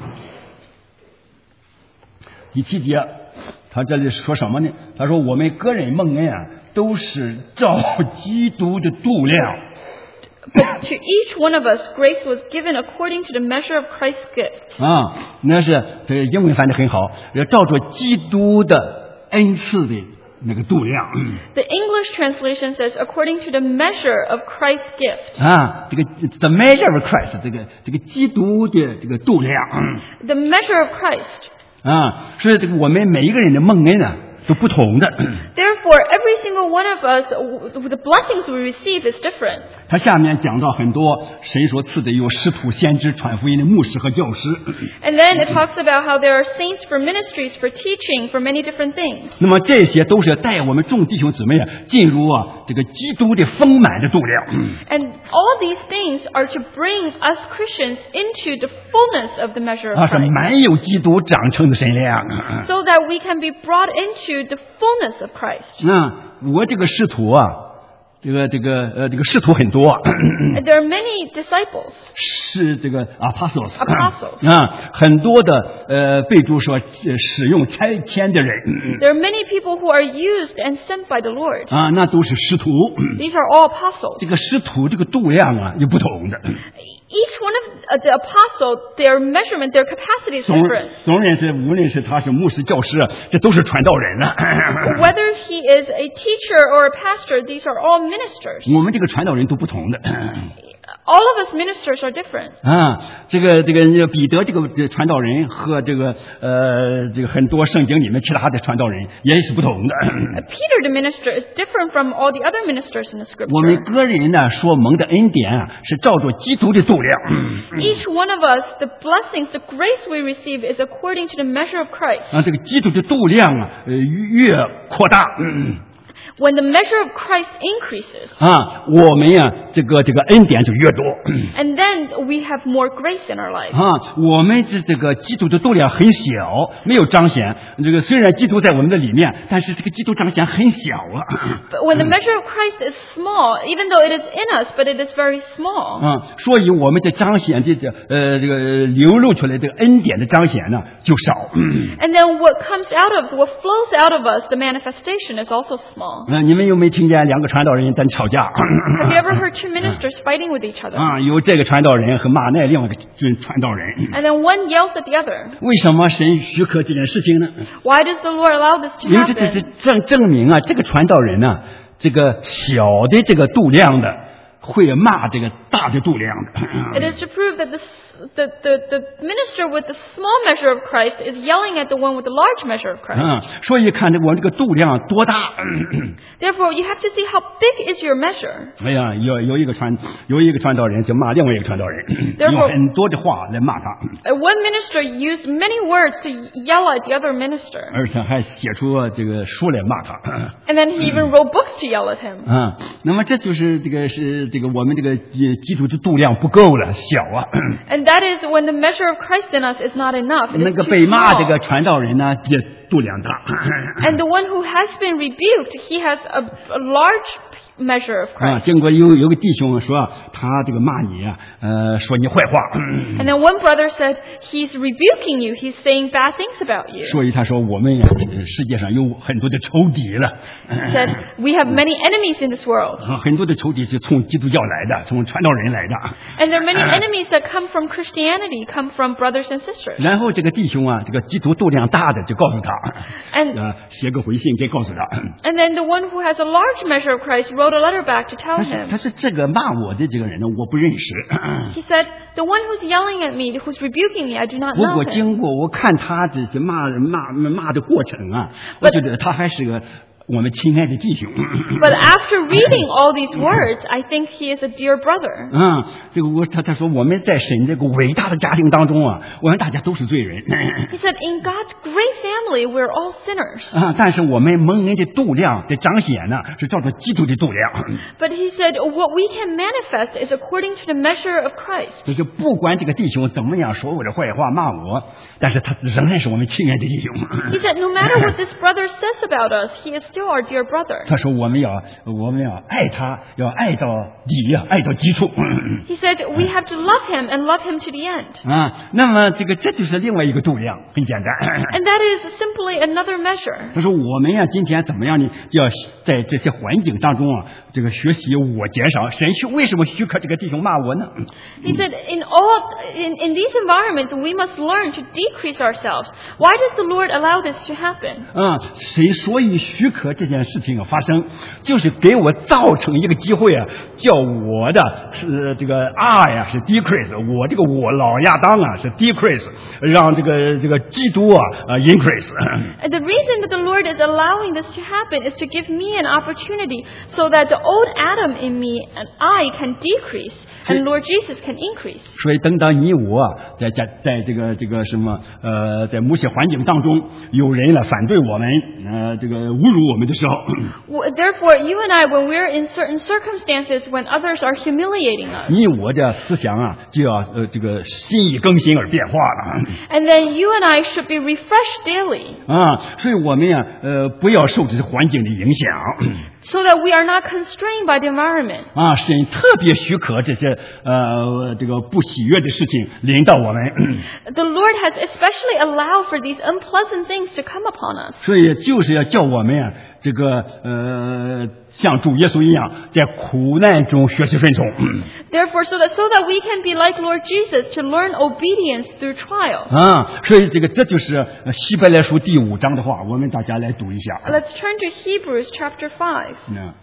第七节，他这里说什么呢？他说我们个人蒙恩啊，都是照基督的度量。 But to each one of us, grace was given according to the measure of Christ's gift. 啊，那是这个英文翻得很好，照着基督的恩赐的那个度量。 The English translation says, according to the measure of Christ's gift. 啊，这个 the measure of Christ， 这个这个基督的这个度量。 The measure of Christ. 啊，所以这个我们每一个人的蒙恩啊都不同的。 Therefore, every single one of us, the blessings we receive is different. 他下面讲到很多神所赐的有使徒、先知、传福音的牧师和教师。 And then it talks about how there are saints for ministries, for teaching, for many different things. 那么这些都是带我们众弟兄姊妹啊进入啊这个基督的丰满的度量。 And all these things are to bring us Christians into the fullness of the measure of 啊，是 Christ. 满有基督长成的身量。 So that we can be brought into the fullness of Christ. 那我这个使徒啊，这个这个呃这个使徒很多。 And there are many disciples. 是这个 apostles Apostles. 啊，很多的呃备注说呃使用差遣的人。 There are many people who are used and sent by the Lord. 啊，那都是使徒。 These are all apostles. 这个使徒这个度量啊有不同的。 Each one of the apostles, their measurement, their capacity is 总 different. 总认是无论是他是牧师、教师，这都是传道人了。 Whether he is a teacher or a pastor, these are all ministers. 我们这个传道人都不同的。 All of us ministers are different. 啊，这个这个彼得这个这传道人和这个呃这个很多圣经里面其他的传道人也是不同的。 Peter, the minister, is different from all the other ministers in the 我们 scripture. 个人呢说蒙的恩典啊，是照着基督的度量。 Each one of us, the blessings, the grace we receive is according to the measure of Christ. 啊，这个基督的度量啊，呃越扩大。 When the measure of Christ increases, 啊，我们呀、啊，这个这个恩典就越多。 and then we have more grace in our life. 啊，我们这这个基督的度量很小，没有彰显。这个虽然基督在我们的里面，但是这个基督彰显很小啊。 But when the measure of Christ is small, even though it is in us, but it is very small. 啊，所以我们的彰显这个呃这个流露出来这个恩典的彰显呢就少。 And then what comes out of, what flows out of us, the manifestation is also small. 嗯，你们有没有听见两个传道人在吵架？ Have you ever heard two ministers fighting with each other? 啊，有这个传道人和骂那另外一个传道人。 And then one yells at the other. 为什么神许可这件事情呢？ Why does the Lord allow this to 因为这这这 happen? 证证明啊，这个传道人呢、这个小的这个度量的会骂这个大的度量的。 It is to prove that the, the, the, the minister with the small measure of Christ is yelling at the one with the large measure of Christ. 嗯，所以看这我这个度量多大。 Therefore, you have to see how big is your measure. 哎呀，有有一个传有一个传道人就骂另外一个传道人， Therefore- 用很多的话来骂他， Uh, One minister used many words to yell at the other minister. 而且还写出这个书来骂他。 And then he even wrote books to yell at him. 啊，那么这就是这个是这个我们这个呃基督的度量不够了，小啊。 And that is when the measure of Christ in us is not enough. It 那 is 个 too 被骂这 small. 个传道人呢，也度量大。 And the one who has been rebuked, he has a, a large measure of Christ. 啊，经过有有个弟兄说他这个骂你啊，呃，说你坏话。 And then one brother said he's rebuking you. He's saying bad things about you. 所以他说我们呀，世界上有很多的仇敌了。 He said we have many enemies in this world. 啊，很多的仇敌是从基督教来的，从传道人来的。 And there are many enemies that come from Christianity, come from brothers and sisters. 然后这个弟兄啊，这个基督度量大的就告诉他， And 呃，写个回信给告诉他。 And then the one who has a large measure of Christ wrote a letter back to tell 他是 him. 他是这个骂我的这个人呢，我不认识。 He said, the one who's yelling at me, who's rebuking me, I do not 不 know 过 him. 经过我看他这些骂人骂骂的过程啊，我觉得他还是个我们亲爱的弟兄。 But after reading all these words, I think he is a dear brother. 嗯，这个我他他说我们在神这个伟大的家庭当中啊，我们大家都是罪人。 He said, in God's great family, we're all sinners. 啊，但是我们蒙恩的度量的彰显呢，是照着基督的度量。 But he said, what we can manifest is according to the measure of Christ. 就是不管这个弟兄怎么样说我的坏话骂我，但是他仍然是我们亲爱的弟兄。 He said, no matter what this brother says about us, he is still our dear brother. 他说我们要我们要爱他，要爱到底，爱到基础。 He said, we have to love him and love him to the end. 啊，那么这个这就是另外一个度量，很简单。 And that is simply another measure. 他说我们呀，今天怎么样呢？就要在这些环境当中啊，这个学习我减少。神许为什么许可这个弟兄骂我呢？ He said, in all, in, in these environments, we must learn to decrease ourselves. Why does the Lord allow this to happen? 啊，谁所以许可这件事情发生，就是给我造成一个机会啊，叫我的是这个 I 呀是 decrease， 我这个我老亚当啊是 decrease， 让这个这个基督啊啊 increase。 And the reason that the Lord is allowing this to happen is to give me an opportunity so that the old Adam in me and I can decrease and Lord Jesus can increase. 所以等到你我啊在在在这个这个什么呃在某些环境当中有人呢反对我们呃这个侮辱我们的时候， Therefore, you and I, when we're in certain circumstances, when others are humiliating us, 你我的思想啊就要呃这个心意更新而变化了。 and then you and I should be refreshed daily. 啊，所以我们呀呃不要受这些环境的影响。 So that we are not constrained by the environment. 啊，神特别许可这些呃这个不喜悦的事情临到我们。 The Lord has especially allowed for these unpleasant things to come upon us. 所以就是要叫我们呀，这个呃像主耶稣一样，在苦难中学习顺从。 Therefore, so that so that we can be like Lord Jesus, to learn obedience through trials. 啊，所以这个这就是希伯来书第五章的话，我们大家来读一下。 Let's turn to Hebrews chapter five. 嗯，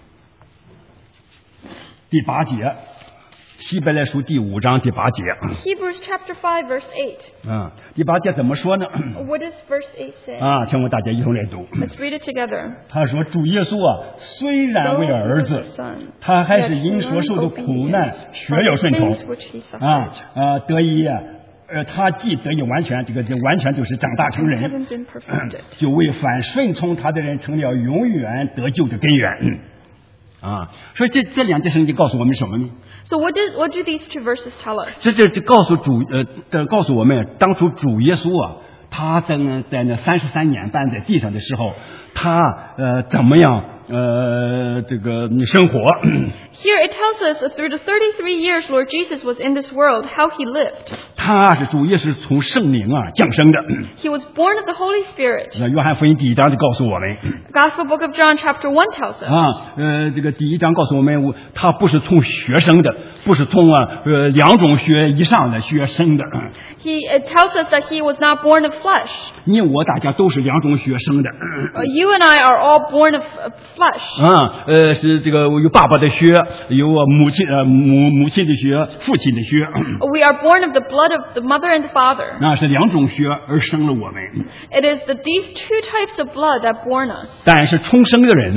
第八节，希伯来书第五章第八节。 Hebrews chapter five, verse eight. 嗯，第八节怎么说呢？ What does verse eight say? 啊，请我们大家一同来读。 Let's read it together. 他说：“主耶稣啊，虽然为儿子，他还是因所受的苦难，学要顺从啊啊，得以啊，呃，他既得以完全，这个这完全就是长大成人，就为凡顺从他的人成了永远得救的根源。啊，所以这这两节圣经告诉我们什么呢？ So what do what do these two verses tell us? 这这这告诉主呃，这告诉我们，当初主耶稣啊，他在那在那三十三年半在地上的时候，他呃怎么样呃这个生活？ Here it tells us that through the thirty-three years Lord Jesus was in this world, how he lived. 他是主耶稣从圣灵啊降生的。 He was born of the Holy Spirit. 那约翰福音第一章就告诉我们 Gospel book of John chapter one tells us. 啊，呃，这个第一章告诉我们，他不是从血生的，不是从啊呃两种血以上的血生的。 He it tells us that he was not born of flesh. 你我大家都是两种血生的。 Uh, you and I are all born of uh, flesh. 啊，呃，是这个有爸爸的血，有啊母亲呃母母亲的血，父亲的血。 We are born of the blood of the mother and the father. 那是两种血而生了我们。 It is the, these two types of blood that born us. 但是重生的人呢，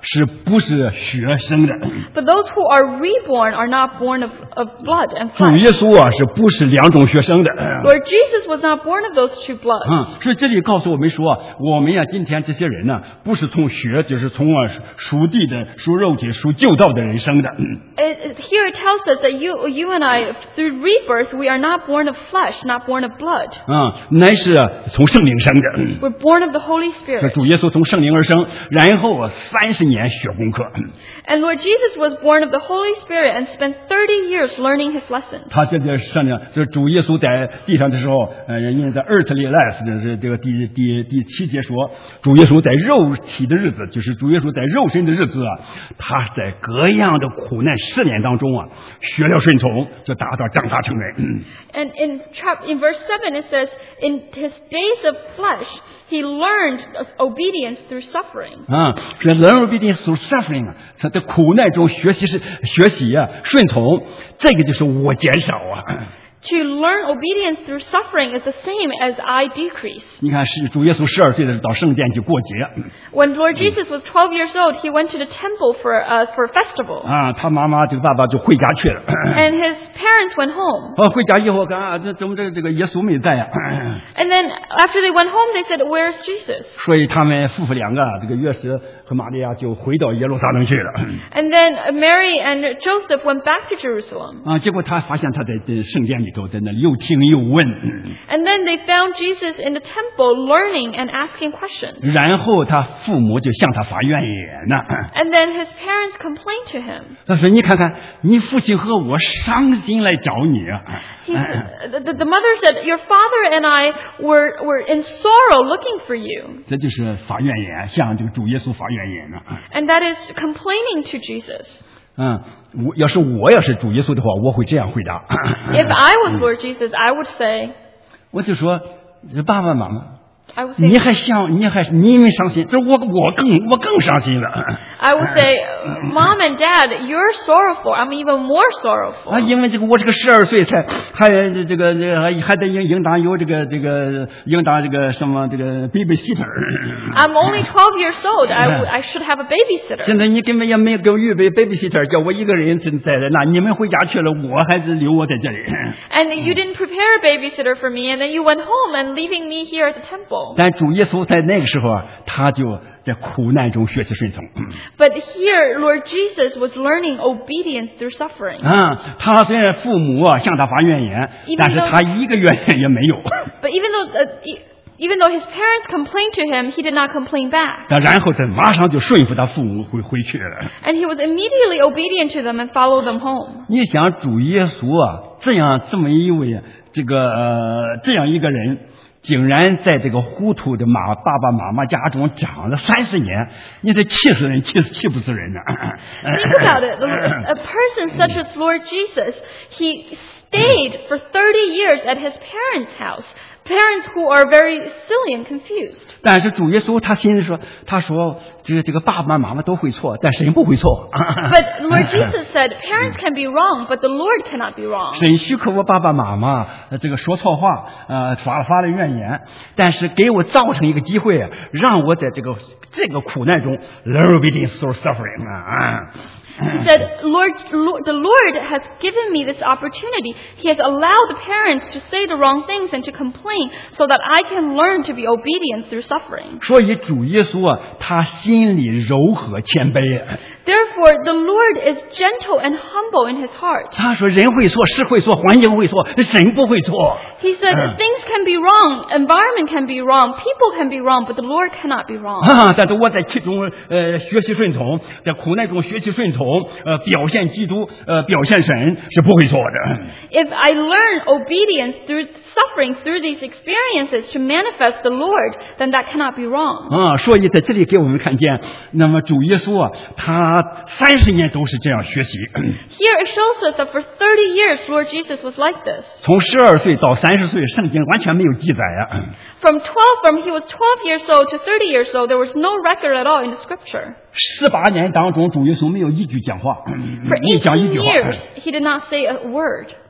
是不是血生的。 But those who are reborn are not born of, of blood and 主 flesh. 耶稣啊，是不是两种血生的？ Lord Jesus was not born of those two bloods. 嗯，所以这里告诉我们说，我们呀、啊，今天这些人呢，不是从血，就是从啊属地的、属肉体、属旧造的人生的。 It, it, here it tells us that you, you and I, through rebirth, we are not born of flesh, not born of blood. 啊、嗯，乃是从圣灵生的。 We're born of the Holy 这 Spirit. 主耶稣从圣灵而生，然后啊三十年学功课。 And Lord Jesus was born of the Holy Spirit and spent thirty years learning his lessons. 他现在上呢，就是主耶稣在地上的时候，呃，因为在 earthly life 这这这个第第第七节说，主耶稣在肉体的日子，就是主耶稣在肉身的日子啊，他在各样的苦难试炼当中啊，学了顺从，就达到长大成人。 And in, chap- in verse seven it says, in his days of flesh, he learned of obedience through suffering. 啊，这 learn obedience through suffering 啊，他在苦难中学习是学习啊，顺从，这个就是我减少啊。 To learn obedience through suffering is the same as I decrease. 你看，是主耶稣十二岁的时候到圣殿去过节。 When Lord Jesus was twelve years old, he went to the temple for, uh, for a festival. 啊，他妈妈这个爸爸就回家去了。 And his parents went home. 哦，回家以后，看啊，这怎么这这个耶稣没在呀、啊？ And then after they went home, they said, "Where's Jesus?" 所以他们夫妇两个，这个约瑟和玛利亚就回到耶路撒冷去了。 And then Mary and Joseph went back to Jerusalem. 啊，结果他发现他在这圣殿里头，在那又听又问。 And then they found Jesus in the temple learning and asking questions. 然后他父母就向他发怨言呢。 And then his parents complained to him. 他说：“你看看，你父亲和我伤心来找你啊。” He, the, the, the mother said, "Your father and I were, were in sorrow looking for you." 这就是发怨言，向这个主耶稣发怨言呢。 And that is complaining to Jesus. 嗯，我要是我要是主耶稣的话，我会这样回答。 If I was Lord Jesus, I would say, 我就说，爸爸妈妈。 I would say, 你还想你还你们伤心，这我我更我更伤心了。 I would say, Mom and Dad, you're sorrowful. I'm even more sorrowful. 啊，因为这个我这个十二岁才还这个这还还得应应当有这个这个应当这个什么这个 babysitter。 I'm only twelve years old. I, w- I should have a babysitter. 现在你根本也没给我预备 babysitter， 叫我一个人在在那，你们回家去了，我还是留我在这里。 And you didn't prepare a babysitter for me, and then you went home and leaving me here at the temple. 但主耶稣在那个时候啊，他就在苦难中学习顺从。 But here, Lord Jesus was learning obedience through suffering. 啊，他虽然父母啊向他发怨言， Even 但是他一个怨言也没有。 But even though, uh, e- even though his parents complained to him, he did not complain back. 但然后他马上就顺服他父母回回去了。 And he was immediately obedient to them and followed them home. 你想主耶稣啊，这样这么一位这个呃这样一个人，竟然在这个糊涂的妈爸爸妈妈家中长了三十年，你得气死人，气死气不死人呢、啊。 Think about it. A person such as Lord Jesus, he stayed for thirty years at his parents' house. Parents who are very silly and confused. 但是主耶稣他心里说，他说这个这个爸爸妈妈都会错，但神不会错。 But Lord Jesus said, parents can be wrong, but the Lord cannot be wrong. 神许可我爸爸妈妈呃这个说错话，呃发发了怨言，但是给我造成一个机会，让我在这个这个苦难中 learn obedience through suffering 啊。 He said, Lord, Lord, the Lord has given me this opportunity. He has allowed the parents to say the wrong things and to complain so that I can learn to be obedient through suffering. 所以主耶稣啊，他心里柔和谦卑。 Therefore, the Lord is gentle and humble in his heart. 他说人会错，事会错，环境会错，神不会错。 He said, things can be wrong, environment can be wrong, people can be wrong, but the Lord cannot be wrong. 啊！但是我在其中呃学习顺从，在苦难中学习顺从，呃表现基督，呃表现神是不会错的。 If I learn obedience through suffering, through these experiences to manifest the Lord, then that cannot be wrong. 啊，所以在这里给我们看见，那么主耶稣啊，他三十年都是这样学习。 Here it shows us that for thirty years, Lord Jesus was like this. 从十二岁到三十岁，圣经完全没有记载啊。 From twelve, from he was twelve years old to thirty years old, there was no record at all in the scripture. 十八年当中，主耶稣没有一句讲话， For 没讲一 eighteen 句话。 years, he did not say a word.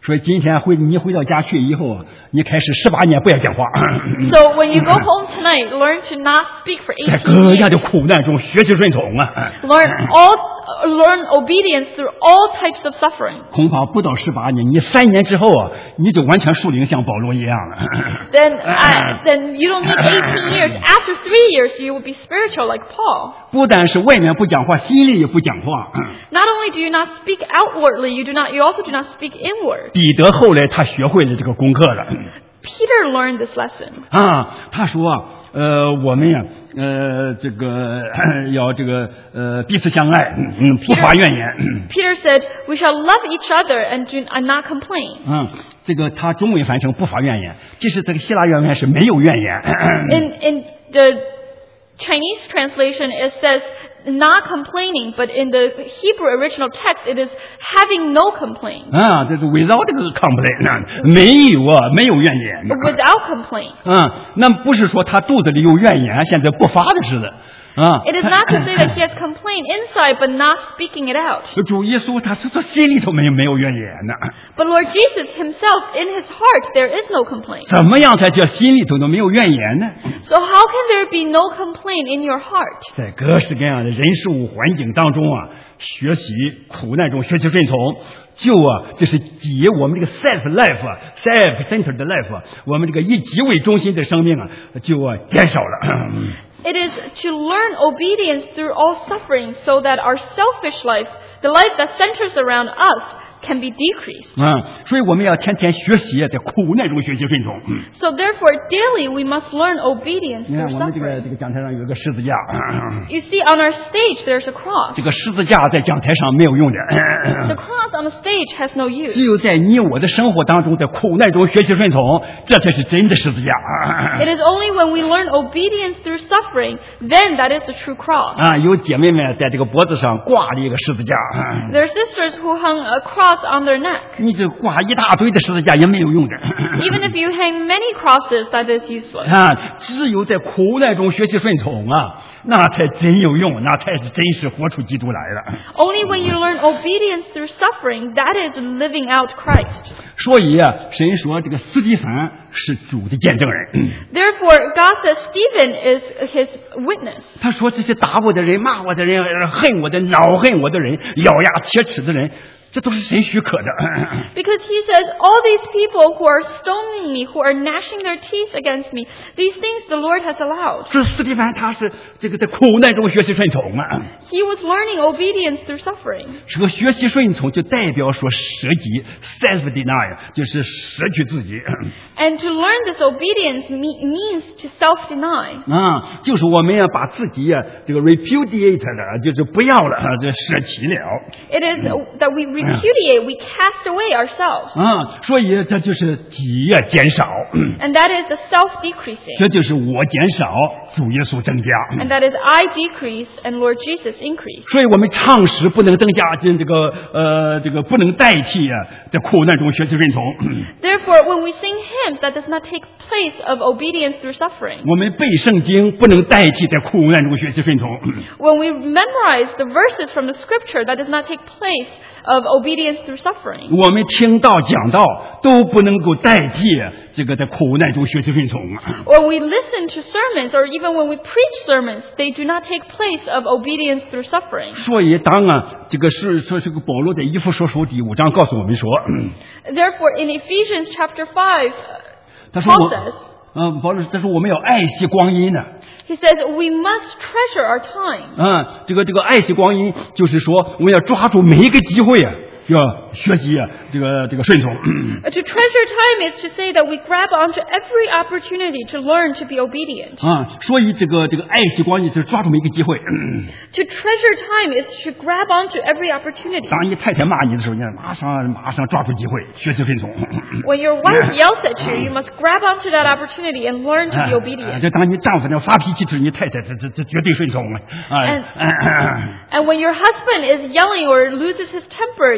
所以今天回你回到家去以后啊，你开始十八年不要讲话。 So when you go home tonight, learn to not speak for 在 eighteen 各 years. 样的苦难中学习顺从啊。 Learn all, uh, learn obedience through all types of suffering. 恐怕不到十八年，你三年之后啊，你就完全属灵像保罗一样了。 Then, I, then you don't need eighteen years. After three years, you will be spiritual like Paul. 不但是外面不讲话，心里也不讲话。 Not only do you not speak outwardly, you do not. You also do not speak inward. 彼得后来他学会了这个功课了。 Peter learned this lesson. 啊，他说啊，呃，我们呀，呃，这个要这个呃彼此相爱，嗯，不发怨言。 Peter said, "We shall love each other and do and not complain." 嗯，这个他中文翻成不发怨言，其实这个希腊原文是没有怨言。 In in the Chinese translation, it says not complaining, but in the Hebrew original text, it is having no complaint. 啊，这是 without 这个 complaint， 没有啊，没有怨言。 Without complaint. 啊，那不是说他肚子里有怨言，现在不发的似的。啊 It is not to say that he has complaint inside, but not speaking it out. 主耶稣他是他心里头没有没有怨言呢。 But Lord Jesus himself, in his heart, there is no complaint. 怎么样才叫心里头都没有怨言呢？ So how can there be no complaint in your heart? 在各式各样的人事物环境当中啊，学习苦难中学习顺从，就啊，就是以我们这个 self life 啊 self centered life 啊，我们这个以己为中心的生命啊，就啊减少了。 It is to learn obedience through all suffering so that our selfish life, the life that centers around us, can be decreased. 啊，所以我们要天天学习，在苦难中学习顺从。 So therefore, daily we must learn obedience 你看 through 我们这个 suffering. 这个讲台上有一个十字架， You see, on our stage there's a cross. 这个十字架在讲台上没有用的， The cross on the stage has no use. 只有在你我的生活当中，在苦难中学习顺从，这才是真的十字架。 It is only when we learn obedience through suffering, then that is the true cross. 啊，有姐妹们在这个脖子上挂了一个十字架， There are sisters who hung a cross on their neck. 你这挂一大堆的十字架也没有用的。 Even if you hang many crosses, that is useless. 啊，只有在苦难中学习顺从啊，那才真有用，那才是真是活出基督来了。 Only when you learn obedience through suffering, that is living out Christ. 所以啊，神说这个司提反是主的见证人。 Therefore, God says Stephen is his witness. 他说这些打我的人、骂我的人、恨我的、恼恨我的人、咬牙切齿的人，这都是神许可的。 Because he says, all these people who are stoning me, who are gnashing their teeth against me, these things the Lord has allowed. 这司提反他是这个在苦难中学习顺从啊。 He was learning obedience through suffering. 这个学习顺从就代表说舍己 self denial， 就是舍去自己。 And to learn this obedience me- means to self-deny. 啊，就是我们要把自己啊这个 repudiate 了，就是不要了，这舍弃了。 It is that we repudiate, we cast away ourselves. 啊，所以这就是己啊减少， And that is the self-decreasing. 这就是我减少，主耶稣增加。 And that is I decrease and Lord Jesus increase. 所以我们唱诗不能增加，这个呃这个不能代替啊，在苦难中学习顺从。 Therefore, when we sing hymns, that does not take place of obedience through suffering. 我们背圣经不能代替在苦难中学习顺从。 When we memorize the verses from the scripture, that does not take place of obedience through suffering. 我们听道讲道都不能够代替这个在苦难中学习顺从。 When we listen to sermons, or even when we preach sermons, they do not take place of obedience through suffering. 所以当啊这个是说这个保罗在以弗所书第五章告诉我们说， Therefore, in Ephesians chapter five, 他说 Paul 我 says, 嗯，保罗他说我们要爱惜光阴呢。 he says, we must treasure our time. 啊，这个这个爱惜光阴，就是说我们要抓住每一个机会啊，要学习啊，这个这个顺从。 Uh, To treasure time is to say that we grab onto every opportunity to learn to be obedient. 啊，所以这个这个爱惜光阴是抓住每一个机会。 To treasure time is to grab onto every opportunity. 当你太太骂你的时候，你马上马上抓住机会学习顺从。 When your wife yells at you, you must grab onto that opportunity and learn to be 啊， obedient. 就当你丈夫要发脾气的时候，你太太这这这绝对顺从啊。啊 And- And when your husband is yelling or loses his temper, you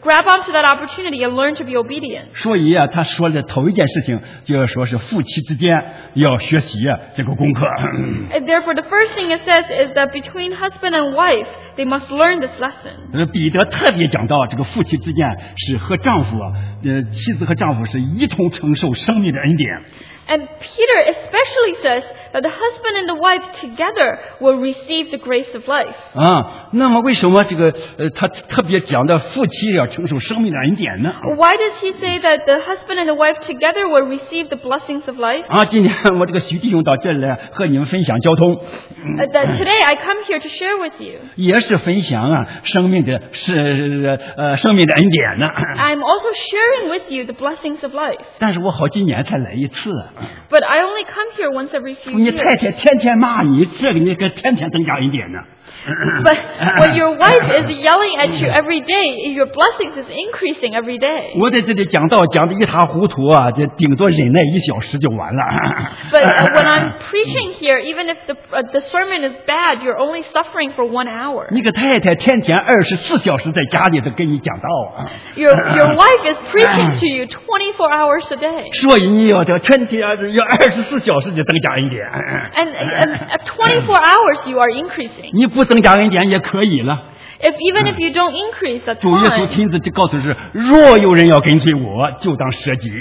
grab onto that opportunity and learn to be obedient. 所以啊，他说的头一件事情就是说是夫妻之间要学习这个功课。 And therefore, the first thing it says is that between husband and wife, they must learn this lesson. 彼得特别讲到这个夫妻之间是和丈夫啊，呃，妻子和丈夫是一同承受生命的恩典。 And Peter especially says that the husband and the wife together will receive the grace of life. 啊，那么为什么这个呃他特别讲到夫妻要承受生命的恩典呢？ Why does he say that the husband and the wife together will receive the blessings of life? 啊，今天我这个徐弟兄到这里来和你们分享交通。 Uh, that today I come here to share with you. 也是分享啊生命的是呃生命的恩典呢。 I'm also sharing with you the blessings of life. 但是我好几年才来一次。 But I only come here once every few years. 你太太天天骂你，这个你可天天增加一点呢。 But when your wife is yelling at you every day, your blessings is increasing every day. 我在这里讲道讲的一塌糊涂啊，就顶多忍耐一小时就完了。 But uh, when I'm preaching here, even if the uh, the sermon is bad, you're only suffering for one hour. 你个太太天天二十四小时在家里头跟你讲道啊。 Your your wife is preaching to you twenty-four hours a day. 所以你要天天要二十四小时就增加一点。 And, and at twenty-four hours you are increasing. 你不增加一点也可以了。 If even if you don't increase, that's 主耶稣 fine. 亲自就告诉是，若有人要跟随我，就当舍己。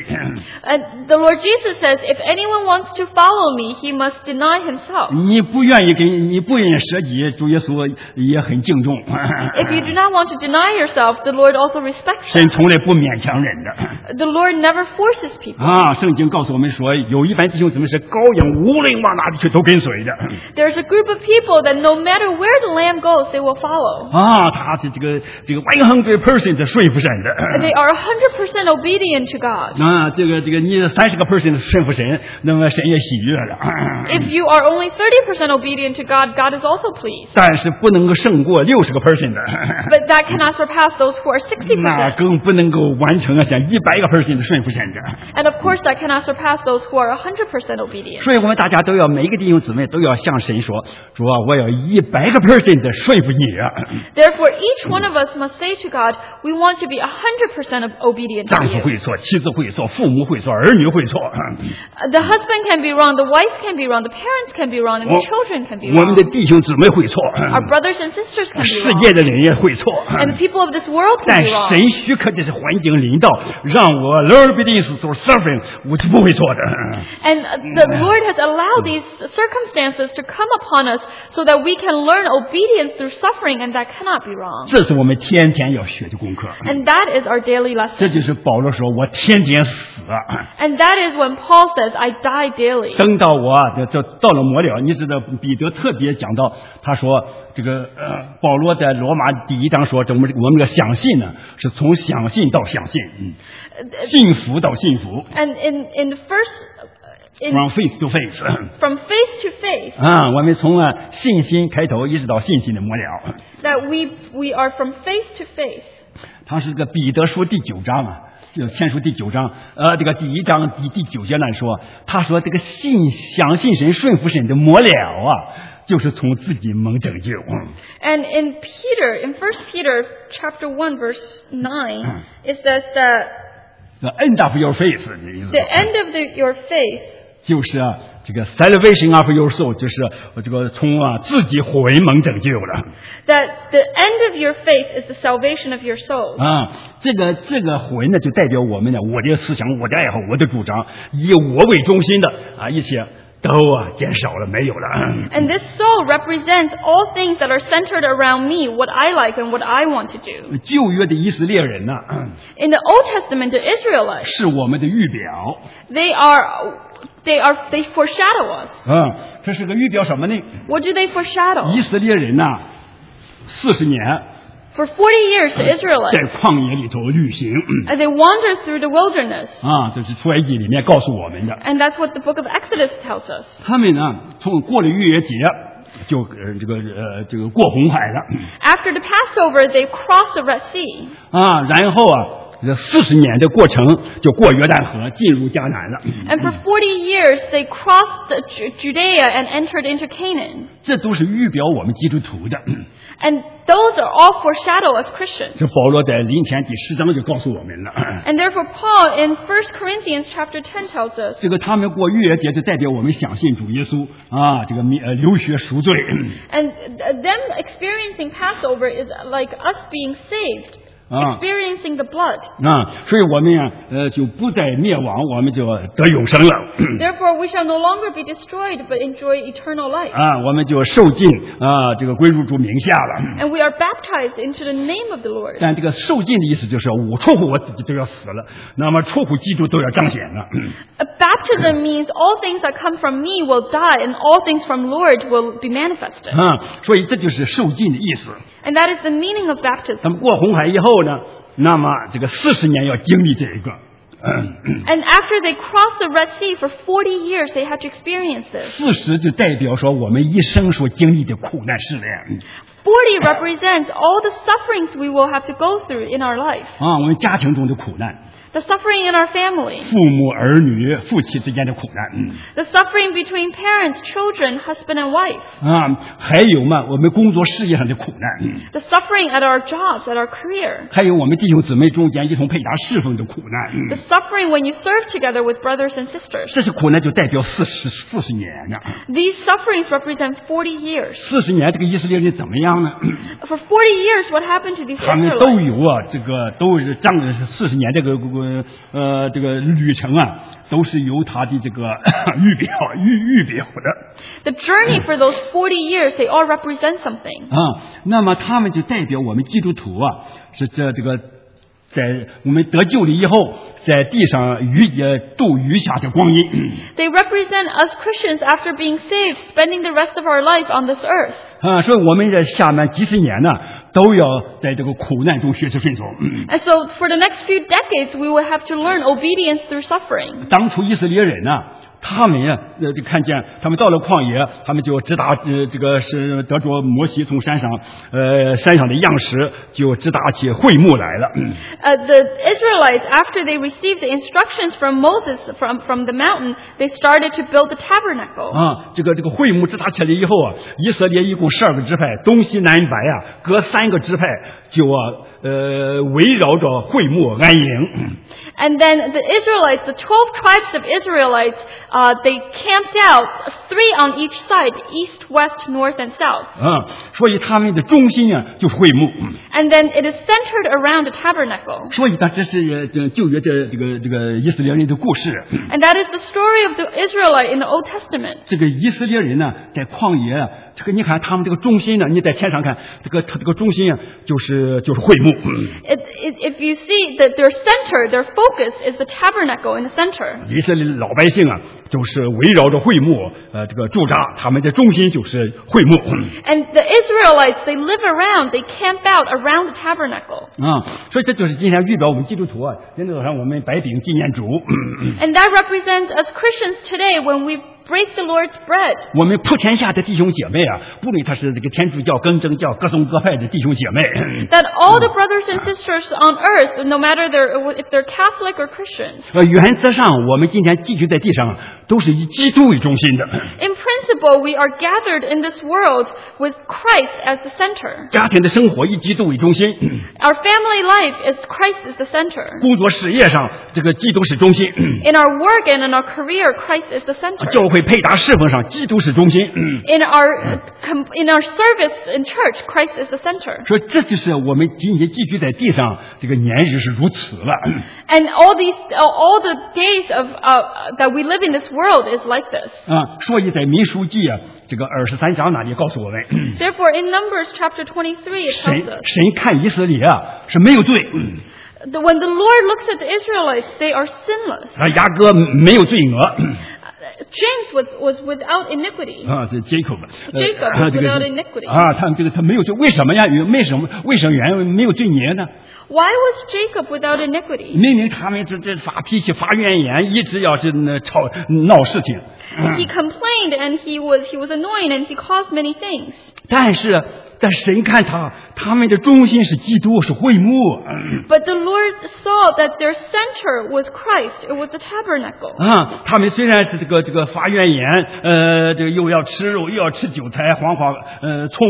And the Lord Jesus says, if anyone wants to follow me, he must deny himself. 你不愿意跟你不愿意舍己，主耶稣也很敬重。 If you do not want to deny yourself, the Lord also respects 神 that. 从来不勉强人的。 The Lord never forces people. 啊，圣经告诉我们说，有一般弟兄姊妹是羔羊无论往哪里去都跟随的。 There's a group of people that no matter where the lamb goes, they will follow. 啊，他是这个这个 one hundred percent 的顺服神的。 They are one hundred percent obedient to God. 啊，这个这个你三十个 percent 顺服神，那么神也喜悦了。 If you are only thirty percent obedient to God, God is also pleased. 但是不能够胜过六十个 percent 的。 But that cannot surpass those who are sixty 那 percent. 更不能够完成啊，像一百个 percent 的顺服神的。 And of course, that cannot surpass those who are one hundred percent obedient. 所以我们大家都要每一个弟兄姊妹都要向神说：主啊，我要一百个 percent 的顺服你啊。 Therefore, each one of us must say to God, we want to be one hundred percent obedient to 丈夫 you. 会错，妻子会错，父母会错，儿女会错。 Uh, The husband can be wrong, the wife can be wrong, the parents can be wrong, and the children can be 我们的 wrong. 弟兄姊妹会错， Our brothers and sisters can be 世 wrong. 界的人也会错。 And the people of this world 但 can be wrong. 神许可这些环境临到，让我 learn obedience through suffering， 我是不会错的。 And uh, the Lord has allowed these circumstances to come upon us so that we can learn obedience through suffering, and that cannot be wrong. 这是我们天天要学的功课。 And that is our daily 这 lesson. 就是保罗说：“我天天死啊。” And that is when Paul says, I die daily. 等到我啊，就就到了末了，你知道彼得特别讲到，他说这个呃，保罗在罗马第一章说，这我们我们这个相信呢，是从相信到相信，嗯，信服到信服 And in, in the first, in, ，from faith to faith， from faith to faith, 啊，我们从啊信心开头一直到信心的末了。 that we, we are from faith to faith. 他是个彼得书第九章啊。就前书第九章，呃，这个第一章第第九节来说，他说这个信相信神顺服神的末了啊，就是从自己蒙拯救。 And in Peter, in First Peter chapter one verse nine, it says that The end of your faith 的意思 the end of the, your faith 就是啊，这个 salvation of your soul， 就是这个从啊自己魂蒙拯救了。 that the end of your faith is the salvation of your souls. 啊，这个这个魂呢，就代表我们呢，我的思想、我的爱好、我的主张，以我为中心的啊，一切都啊减少了，没有了。 And this soul represents all things that are centered around me, what I like and what I want to do. 旧约的以色列人呢， In the Old Testament, the Israelites, 是我们的预表。 they are, they are, they foreshadow us. 嗯，这是个预表什么呢？ What do they foreshadow? 以色列人呐，四十年 For forty years, the 在 Israelites, 旷野里头旅行 as they wandered through the wilderness, 啊，这是出埃及里面告诉我们的。 and that's what the book of Exodus tells us. 他们呢，从过了逾越节，就呃这个呃这个过红海了 After the Passover, they crossed the Red Sea. 啊，然后啊这四十年的过程就过约旦河进入迦南了。 And for forty years they crossed Judea and entered into Canaan. 这都是预表我们基督徒的。 And those are all foreshadow as Christians. 这保罗在林前第十章就告诉我们了。 And therefore Paul in First Corinthians chapter ten tells us. 这个他们过逾越节就代表我们相信主耶稣啊，这个呃流血赎罪。 And them experiencing Passover is like us being saved. Experiencing the blood. 啊，所以我们呀，呃，就不再灭亡，我们就得永生了。 Therefore, we shall no longer be destroyed, but enjoy eternal life. 啊，我们就受尽啊，这个归入主名下了。 And we are baptized into the name of the Lord. 但这个受尽的意思就是，我出乎我自己都要死了，那么出乎基督都要彰显了。 A baptism means all things that come from me will die, and all things from Lord will be manifested. 啊，所以这就是受尽的意思。 And that is the meaning of baptism. 他们过红海以后呢，那么这个四十年要经历这一个。 And after they crossed the Red Sea for forty years, they had to experience this. 四十就代表说我们一生所经历的苦难试炼。 Forty represents all the sufferings we will have to go through in our life. 啊，我们家庭中的苦难。 The suffering in our family. 父母儿女夫妻之间的苦难。 The suffering between parents, children, husband and wife. 啊，还有嘛，我们工作事业上的苦难。 The suffering at our jobs, at our career. 还有我们弟兄姊妹中间一同配搭侍奉的苦难。 The suffering when you serve together with brothers and sisters. 这些苦难就代表四十四十年呢。 These sufferings represent forty years. 四十年这个以色列人怎么样呢？ For forty years, what happened to these 他们都 Israelites? 有啊，这个都是仗着四十年这个呃这个旅程啊，都是由他的这个预表预预表的。 The journey for those forty years, they all represent something. 啊，那么他们就代表我们基督徒啊，是这这个在我们得救了以后，在地上余呃度余下的光阴。 They represent us Christians after being saved, spending the rest of our life on this earth. 啊，所以我们这下面几十年呢，都要在这个苦难中学习顺从。 And so for the next few decades, we will have to learn obedience through suffering. 当初以色列人呢、啊，他们呀、啊，呃，就看见他们到了旷野，他们就直达呃这个是得着摩西从山上呃山上的样式，就直达起会幕来了。 Uh, the Israelites, after they received the instructions from Moses from, from the mountain, they started to build the tabernacle. 啊，这个这个会幕直达起来以后啊，以色列一共十二个支派，东西南北啊，各三个支派就啊呃围绕着会幕安营。 And then the Israelites, the twelve tribes of Israelites, uh, they camped out, three on each side, east, west, north, and south. 啊，所以他们的中心啊就是会幕。 And then it is centered around the tabernacle. 所以呢，这是这旧约的这个这个以色列人的故事。 And that is the story of the Israelite in the Old Testament. 这个以色列人呢，在旷野啊，这个你看他们这个中心呢，你在天上看，这个他这个中心啊，就是就是会幕。 It, it, if you see that their center, their focus is the tabernacle in the center. 以色列老百姓啊，就是围绕着会幕，呃，这个驻扎，他们的中心就是会幕。 And the Israelites, they live around, they camp out around the tabernacle. 啊，所以这就是今天预表我们基督徒啊，今天早上我们摆饼纪念主。 And that represents us Christians today when we break the Lord's bread. 我们普天下的弟兄姐妹啊，不论他是这个天主教、更正教、各宗各派的弟兄姐妹。 That all the brothers and sisters on earth, no matter they're, if they're Catholic or Christians. 呃，原则上我们今天寄居在地上，都是以基督为中心的。 In principle, we are gathered in this world with Christ as the center. 家庭的生活以基督为中心。 Our family life is Christ is the center. 工作事业上，这个基督是中心。 In our work and in our career, Christ is the center. 教会配搭侍奉上，基督是中心。 In our in our service in church, Christ is the center. 所以这就是我们今天寄居在地上，这个年日是如此了。 And all these, all the days of uh, that we live in this world is like this. 啊，所以在民数记啊，这个二十三章那里告诉我们， Therefore, in Numbers chapter twenty-three, it 神 tells us 神看以色列啊是没有罪， that when the Lord looks at the Israelites, they are sinless. 啊，雅各没有罪恶。 James was was without iniquity. 啊，这 Jacob， Jacob 啊，这个 without 是 iniquity. 啊，他这个他没有罪，为什么呀？为什么为什么原因没有罪孽呢？ Why was Jacob without iniquity? 明明他们这这发脾气、发怨言，一直要是那吵闹事情。 He complained and he was he was annoying and he caused many things. 但是但神看他，他们的中心是基督，是会幕。 But the Lord saw that their center was Christ. It was the tabernacle. 啊，他们虽然是这个这个发怨言，呃，这个又要吃肉，又要吃韭菜、黄花、呃葱。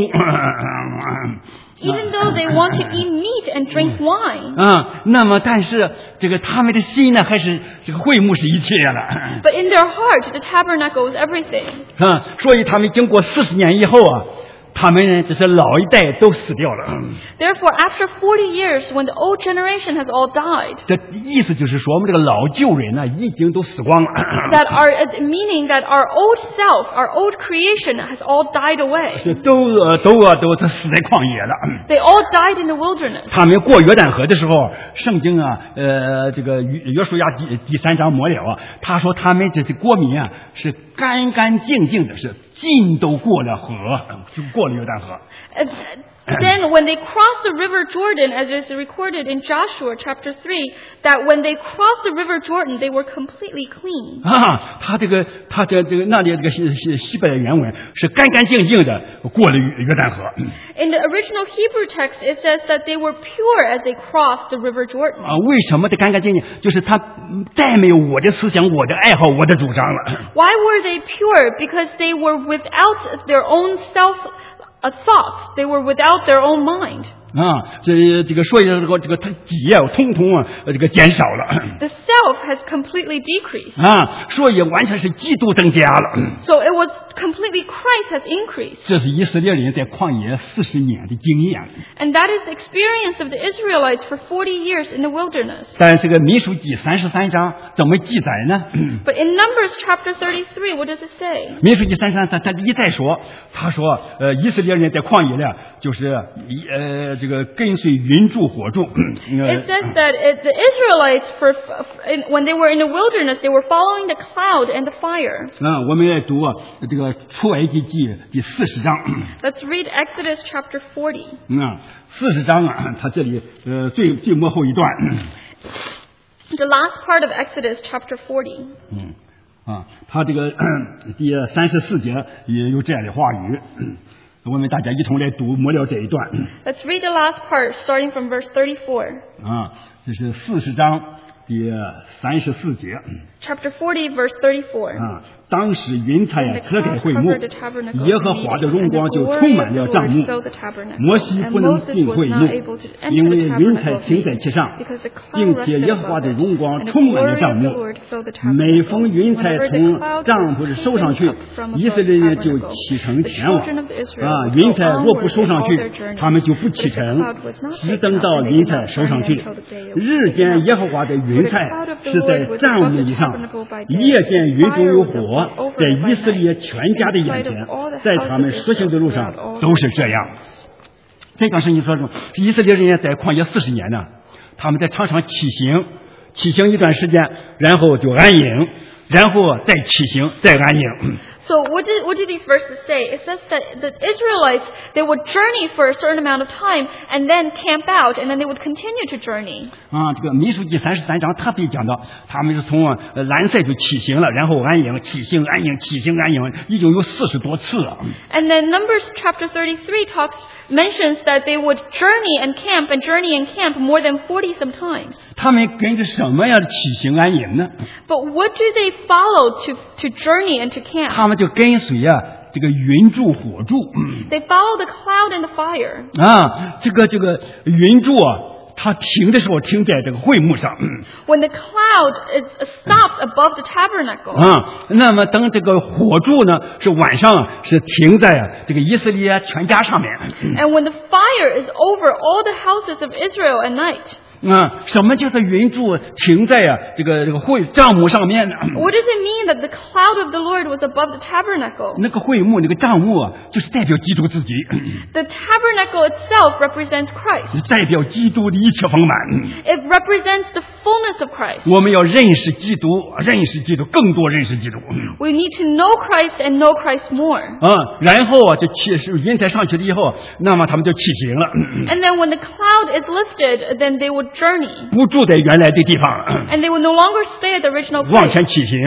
Even though they want to eat meat and drink wine. 啊，那么但是这个他们的心呢，还是这个会幕是一切了。 But in their heart, the tabernacle is everything. 啊，所以他们经过四十年以后啊。他们呢，就是老一代都死掉了。 Therefore, after forty years, when the old generation has all died, 这意思就是说，我们这个老旧人呢，已经都死光了。 That our meaning that our old self, our old creation, has all died away. 是都呃都啊都都死在旷野了。 They all died in the wilderness. 他们过约旦河的时候，圣经啊，呃，这个约书亚第第三章末了啊，他说他们这些国民啊是干干净净的，是尽都过了河，就过了约旦河。 Then when they crossed the river Jordan, as is recorded in Joshua chapter three, that when they crossed the river Jordan, they were completely clean. 啊，他这个他这这个那里这个西西西北的原文是干干净净的过了约旦河。 In the original Hebrew text, it says that they were pure as they crossed the river Jordan. 啊，为什么这干干净净？就是他再没有我的思想、我的爱好、我的主张了。 Why were they pure? Because they were without their own self A thought. They were without their own mind. 啊，这这个所以这个这个他己啊，通通啊，这个减少了。 The self has completely decreased. 啊，所以完全是基督增加了。 So it was completely Christ has increased. 这是以色列人在旷野四十年的经验。 And that is the experience of the Israelites for forty years in the wilderness. 但这个民数记三十三章怎么记载呢？ But in Numbers chapter thirty-three, what does it say? 民数记三十三，他他一再说，他说，呃，以色列人在旷野呢，就是呃。这个跟随云柱火柱。 It says that it, the Israelites, for, in, when they were in the wilderness, they were following the cloud and the fire. 啊，我们来读这个出埃及记第四十章。 Let's read Exodus chapter forty. 啊，四十章啊，它这里呃最最末后一段。 The last part of Exodus chapter forty. 嗯，啊，他这个第三十四节也有这样的话语。我们大家一同来读末了这一段。 Let's read the last part, starting from verse thirty-four. 啊，这是四十章第三十四节。 Chapter forty, verse thirty-four. 啊，当时云彩遮盖会幕，耶和华的荣光就充满了帐幕。摩西不能进会幕，因为云彩停在其上，并且耶和华的荣光充满了帐幕。每逢云彩从帐篷收上去，以色列人就启程前往。啊，云彩若不收上去，他们就不启程，只等到云彩收上去。日间耶和华的云彩是在帐幕以上，夜间云中有火，在以色列全家的眼前，在他们所行的路上都是这样。这段圣经说说，以色列人在旷野四十年呢，他们在场上起行，起行一段时间，然后就安营，然后再起行，再安营。 So what did what did these verses say? It says that the Israelites, they would journey for a certain amount of time and then camp out, and then they would continue to journey. 啊，这个民数记三十三章特别讲到，他们是从呃兰塞就起行了，然后安营，起行安营，起行安营，已经有四十多次了。 And then Numbers chapter thirty-three talks mentions that they would journey and camp and journey and camp more than forty sometimes. 他们跟着什么样的起行安营呢？ But what do they follow to to journey and to camp? 他们就跟随啊这个云柱火柱。 They follow the cloud and the fire. 啊，这个这个云柱啊，它停的时候停在这个会幕上。 When the cloud is stops above the tabernacle. 啊，那么等这个火柱呢，是晚上是停在啊这个以色列全家上面。 And when the fire is over all the houses of Israel at night. 啊，什么叫做云柱停在啊这个这个会帐幕上面呢？ What does it mean that the cloud of the Lord was above the tabernacle? 那个会幕那个帐幕啊，就是代表基督自己。 The tabernacle itself represents Christ. 代表基督的一切丰满。 It represents the fullness of Christ. 我们要认识基督，认识基督，更多认识基督。 We need to know Christ and know Christ more. 啊，然后啊，就起云彩上去了以后，那么他们就起行了。 And then when the cloud is lifted, then they would journey. 不住在原来的地方。 And they would no longer stay at the original place. 往前起行。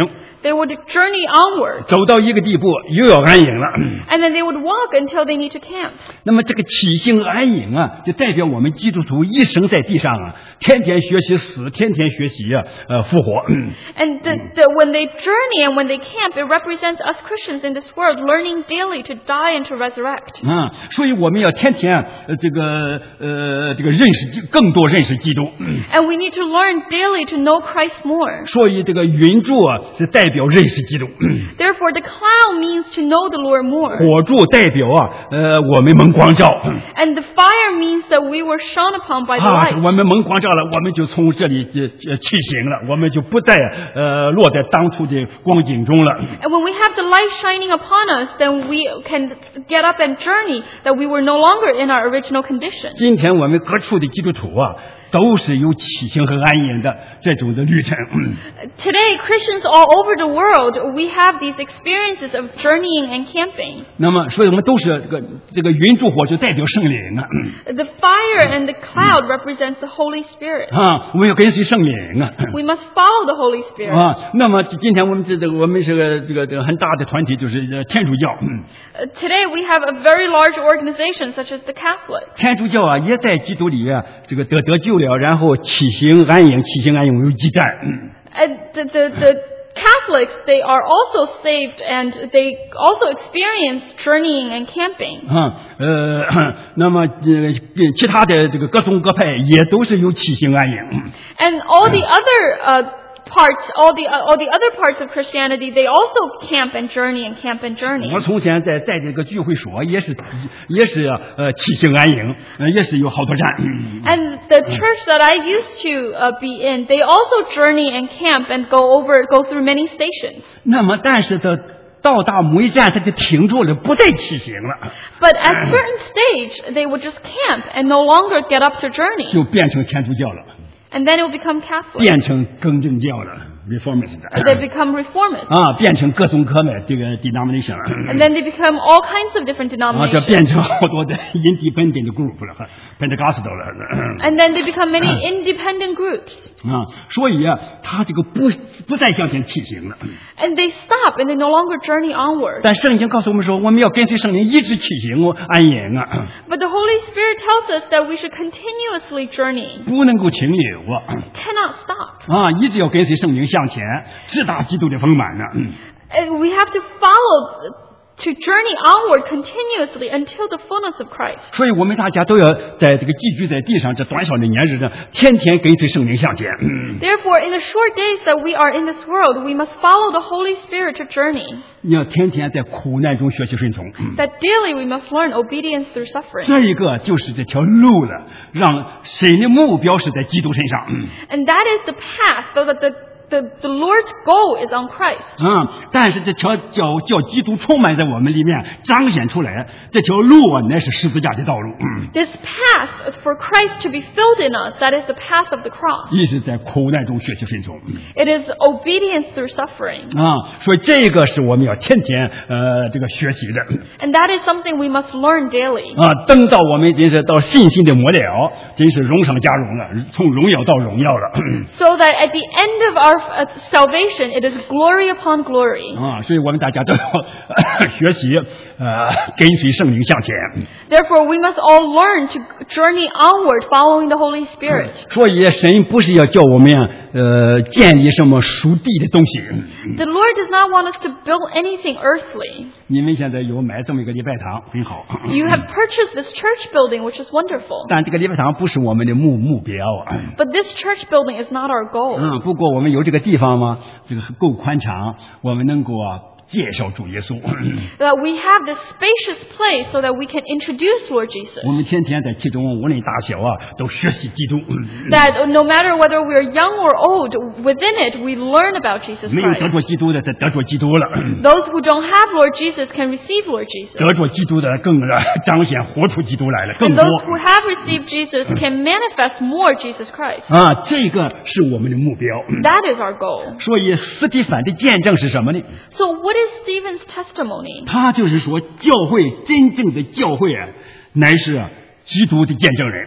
they would journey onward. 走到一个地步又要安营了。 And then they would walk until they need to camp. 那么这个起行安营啊，就代表我们基督徒一生在地上啊，天天学习死，天天学习啊，呃，复活。 And the, the, when they journey and when they camp, it represents us Christians in this world learning daily to die and to resurrect. 啊，所以我们要天天呃这个呃这个认识更多认识基督。 And we need to learn daily to know Christ more. 所以这个云柱啊是代表认识基督。 Therefore, the cloud means to know the Lord more. 火柱代表啊呃我们蒙光照。 And the fire means that we were shone upon by the 啊， light. 我们蒙光照了，我们就从这里呃起行了，我们就不再呃落在当初的光景中了。 And when we have the light shining upon us, then we can get up and journey, that we were no longer in our original condition. 今天我们各处的基督徒啊，都是有起行和安营的这种的旅程。 Today, Christians all over the world, we have these experiences of journeying and camping. 那么，所以我们都是这个这个云柱火就代表圣灵啊。 The fire and the cloud represents the Holy Spirit. 啊，我们要跟随圣灵啊。 We must follow the Holy Spirit. 啊，那么今天我们这这个我们是个这个这个很大的团体，就是天主教。 Uh, today, we have a very large organization, such as the Catholic. 天主教啊，也在基督里啊，这个得得救了，然后起行安营，起行安营有激战。 And the, the, the Catholics, they are also saved and they also experience journeying and camping. 啊，呃，那么呃，其他的这个各宗各派也都是有起行安营。 And all the other uh, parts, all the uh, all the other parts of Christianity, they also camp and journey and camp and journey. 我从前在在这个聚会所也是也是呃起行安营，呃也是有好多站。 And the church that I used to uh, be in, they also journey and camp and go over, go through many stations. 那么，但是的到达某一站，他就停住了，不再起行了。 But at certain stage, they would just camp and no longer get up to journey. 就变成天主教了。 And then it will become Catholic. 变成更正教了 ，reformist。 They become reformists. 啊，变成各宗各派这个 denomination。 And then they become all kinds of different 啊，这 denominations. 变成好多的 independent group 了 ，Pentecostal 了。 And then they become many independent groups. 啊，所以啊，他这个不不再向前起行了。 And they stop and they no longer journey onward. 但圣经告诉我们说，我们要跟随圣灵一直起行哦，安营啊， But the Holy Spirit tells us that we should continuously journey. 不能够停留啊， Cannot stop. 啊，一直要跟随圣灵向前，直达基督的丰满呢。 And we have to follow, to journey onward continuously until the fullness of Christ. 所以我们大家都要在这个寄居在地上这短少的年日呢，天天跟随圣灵向前。 Therefore, in the short days that we are in this world, we must follow the Holy Spirit to journey. 你要天天在苦难中学习顺从。 That daily we must learn obedience through suffering. 这一个就是这条路了，让谁的目标是在基督身上。 And that is the path, so that the The, the Lord's goal is on Christ. 嗯，但是这条叫叫基督充满在我们里面，彰显出来，这条路啊，乃是十字架的道路。嗯， This path for Christ to be filled in us, that is the path of the cross. 一是在苦难中学习顺从。 It is obedience through suffering. 啊，所以这个是我们要天天呃这个学习的。 And that is something we must learn daily. 啊，等到我们真是到信心的末了，真是荣上加荣了，从荣耀到荣耀了。 So that at the end of our uh, salvation, it is glory upon glory. 啊，所以我们大家都要学习，呃，跟随圣灵向前。 Therefore, we must all learn to journey onward, following the Holy Spirit. 所以神不是要叫我们呃建立什么属地的东西。 The Lord does not want us to build anything earthly. 你们现在有买这么一个礼拜堂，很好。 You have purchased this church building, which is wonderful. 但这个礼拜堂不是我们的目目标啊。 But this church building is not our goal. 嗯，不过我们有这个地方吗？这个够宽敞，我们能够啊介绍主耶稣。 That we have this spacious place so that we can introduce Lord Jesus. 我们天天在其中，无论大小啊，都学习基督。 That no matter whether we are young or old, within it we learn about Jesus 没有得 Christ. 着基督的，得得着基督了。 Those who don't have Lord Jesus can receive Lord Jesus. 得着基督的更彰显活出基督来了，更 And 多。 those who have received Jesus can manifest more Jesus Christ. 啊，这个是我们的目标。 That is our goal. 所以斯蒂凡的见证是什么呢？ So what is Stephen's testimony? 他就是说，教会真正的教会啊，乃是啊基督的见证人。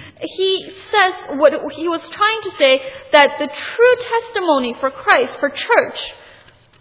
He says what he was trying to say, that the true testimony for Christ, for church,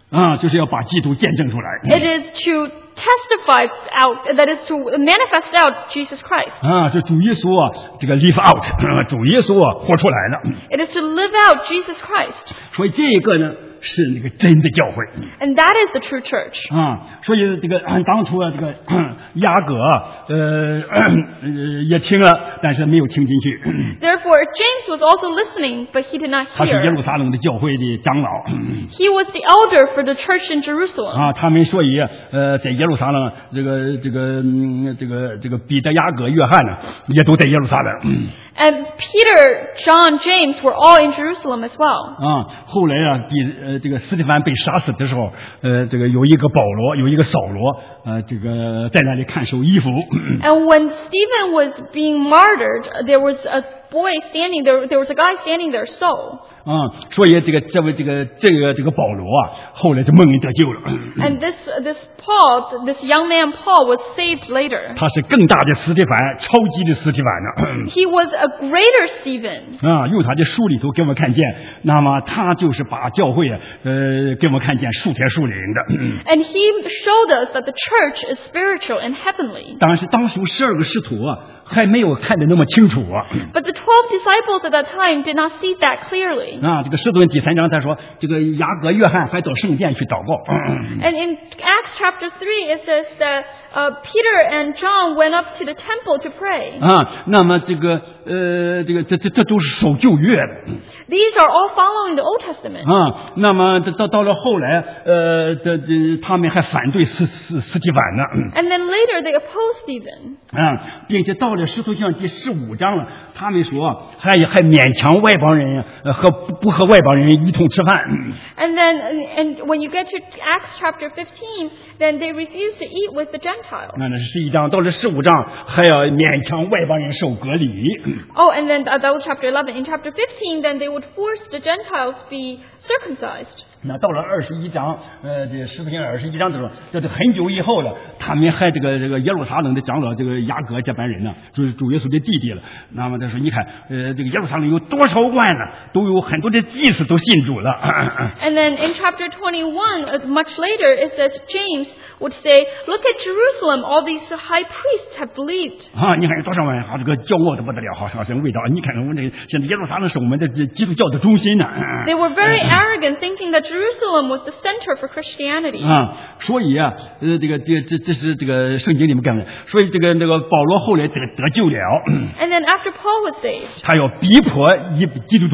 啊，就是要把基督见证出来。 It is to testify out, that is to manifest out Jesus Christ. 啊，这主耶稣啊，这个 live out， 主耶稣啊活出来了。 It is to live out Jesus Christ. 所以这个呢是那个真的教会。 And that is the true church. 啊，所以这个当初啊，这个雅各呃呃也听了，但是没有听进去。 Therefore, James was also listening, but he did not 他是耶 hear. 路撒冷的教会的长老。 He was the elder for the church in Jerusalem. 啊，他们所以呃，在耶路撒冷，这个这个嗯这个这个彼得、雅各、约翰呢，也都在耶路撒冷。 And Peter, John, James were all in Jerusalem as well. 啊，后来啊，比呃这个司提反被杀死的时候，呃，这个有一个保罗，有一个扫罗，呃，这个在那里看守衣服。 And when Stephen was being martyred, there was a boy standing there, there was a guy standing there, so. 啊，所以这个这位这个这个这个保罗啊，后来就蒙恩得救了。 And this this Paul, this young man Paul, was saved later. 他是更大的司提反，超级的司提反呢。 He was a greater Stephen. 啊，用他的书里头给我们看见，那么他就是把教会啊，呃，给我们看见数天数灵的。 And he showed us that the church is spiritual and heavenly. 当时当初十二个使徒啊，还没有看得那么清楚啊。 But the twelve disciples at that time did not see that clearly. 啊，这个使徒第三章他说，这个雅各、约翰还到圣殿去祷告。 And in Acts chapter three, it says that uh, Peter and John went up to the temple to pray. 啊，那么这个呃，这个这这这都是守旧约的。 These are all following the Old Testament. 啊，那么到到了后来，呃，这这他们还反对斯斯斯提反呢。 And then later they opposed Stephen. 啊，并且到了使徒行传第十五章了，他们说还还勉强外邦人呃和不和外邦人一同吃饭。 And then, and when you get to Acts chapter fifteen, then they refuse to eat with the Gentiles. 那那是十一章，到了十五章还要勉强外邦人受隔离。 Oh, and then uh, that was chapter eleven. In chapter fifteen, then they would force the Gentiles be circumcised. 那到了二十一章，呃，这使徒行传二十一章的时候，这是很久以后了，他们还这个这个耶路撒冷的长老这个雅各这班人呢，就是主耶稣的弟弟了。那么他说，你看，呃，这个耶路撒冷有多少万呢？都有很多的祭司都信主了。 And then in chapter twenty-one, uh, much later, it says James would say, "Look at Jerusalem; all these high priests have believed." 啊，你看有多少万，好这个骄傲的不得了，好好像味道。你看看我们这个现在耶路撒冷是我们的这基督教的中心呢。 They were very arrogant, thinking that Jerusalem was the center for Christianity. 啊，所以啊，呃，这个这这这是这个圣经里面讲的，所以这个那个保罗后来得得救了。 And then after Paul was saved, 他要逼迫一基督徒，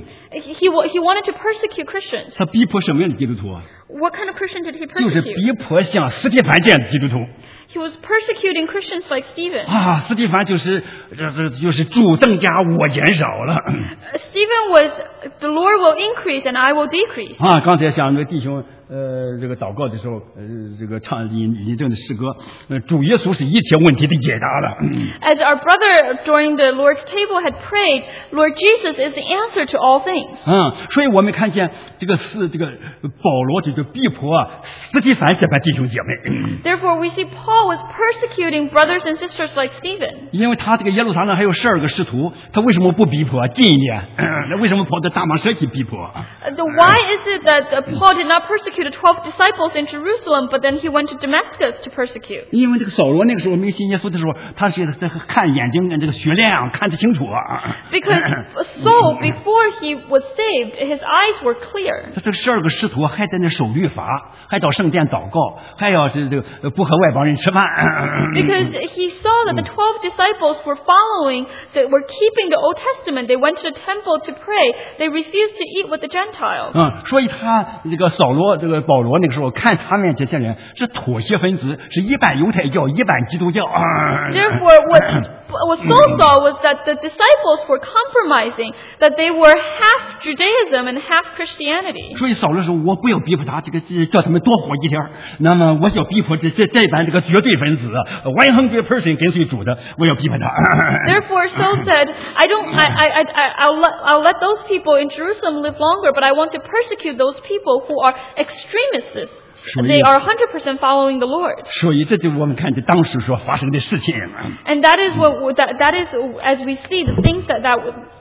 he wa- he wanted to persecute Christians. 他逼迫什么样的基督徒啊？ What kind of Christian did he 就是 persecute? 逼迫像斯蒂凡这样的基督徒 He was persecuting Christians like Stephen. 啊！斯蒂凡就是这这就是主增加我减少了 Uh, Stephen was, "The Lord will increase and I will decrease." 啊！刚才像那个弟兄呃这个祷告的时候，呃这个唱引引证的诗歌，呃主耶稣是一切问题的解答了。 As our brother during the Lord's table had prayed, Lord Jesus is the answer to all things. 嗯，所以我们看见这个是这个保罗这个逼迫啊斯蒂凡这班弟兄姐妹， Therefore, we see Paul was persecuting brothers and sisters like Stephen. 因为他这个耶路撒冷还有十二个使徒，他为什么不逼迫近一点？那为什么跑到大马士去逼迫？ Uh, the- Why is it that uh, Paul did not persecute the twelve disciples in Jerusalem, but then he went to Damascus to persecute? 因为这个扫罗那个时候没信耶稣的时候，他是这个看眼睛这个雪亮，看得清楚啊。 Because Saul, before he was saved, his eyes were clear. 他这十二个使徒还在那守律法，还到圣殿祷告，还要这这个不和外邦人吃饭。 Because he saw that the twelve disciples were following, that were keeping the Old Testament. They went to the temple to pray. They refused to eat with the Gentiles. 嗯，所以他这个扫罗这个保罗那个时候看他们这些人是妥协分子，是一半犹太教，一半基督教。 Therefore, what, what Saul saw was that the disciples were compromising, that they were half Judaism and half Christianity. 所以扫罗说：“我不要逼迫他，这个这叫他们多活几天。那么我要逼迫这这这班这个绝对分子，one hundred percent 跟随主的，我要逼迫他。” Therefore, Saul said, "I don't. I, I, I, I'll let, I'll let those people in Jerusalem live longer, but I want to persecute those people who are extremists. They are one hundred percent following the Lord." 所以这就我们看这当时所发生的事情。 And that is what that that is as we see the things that that would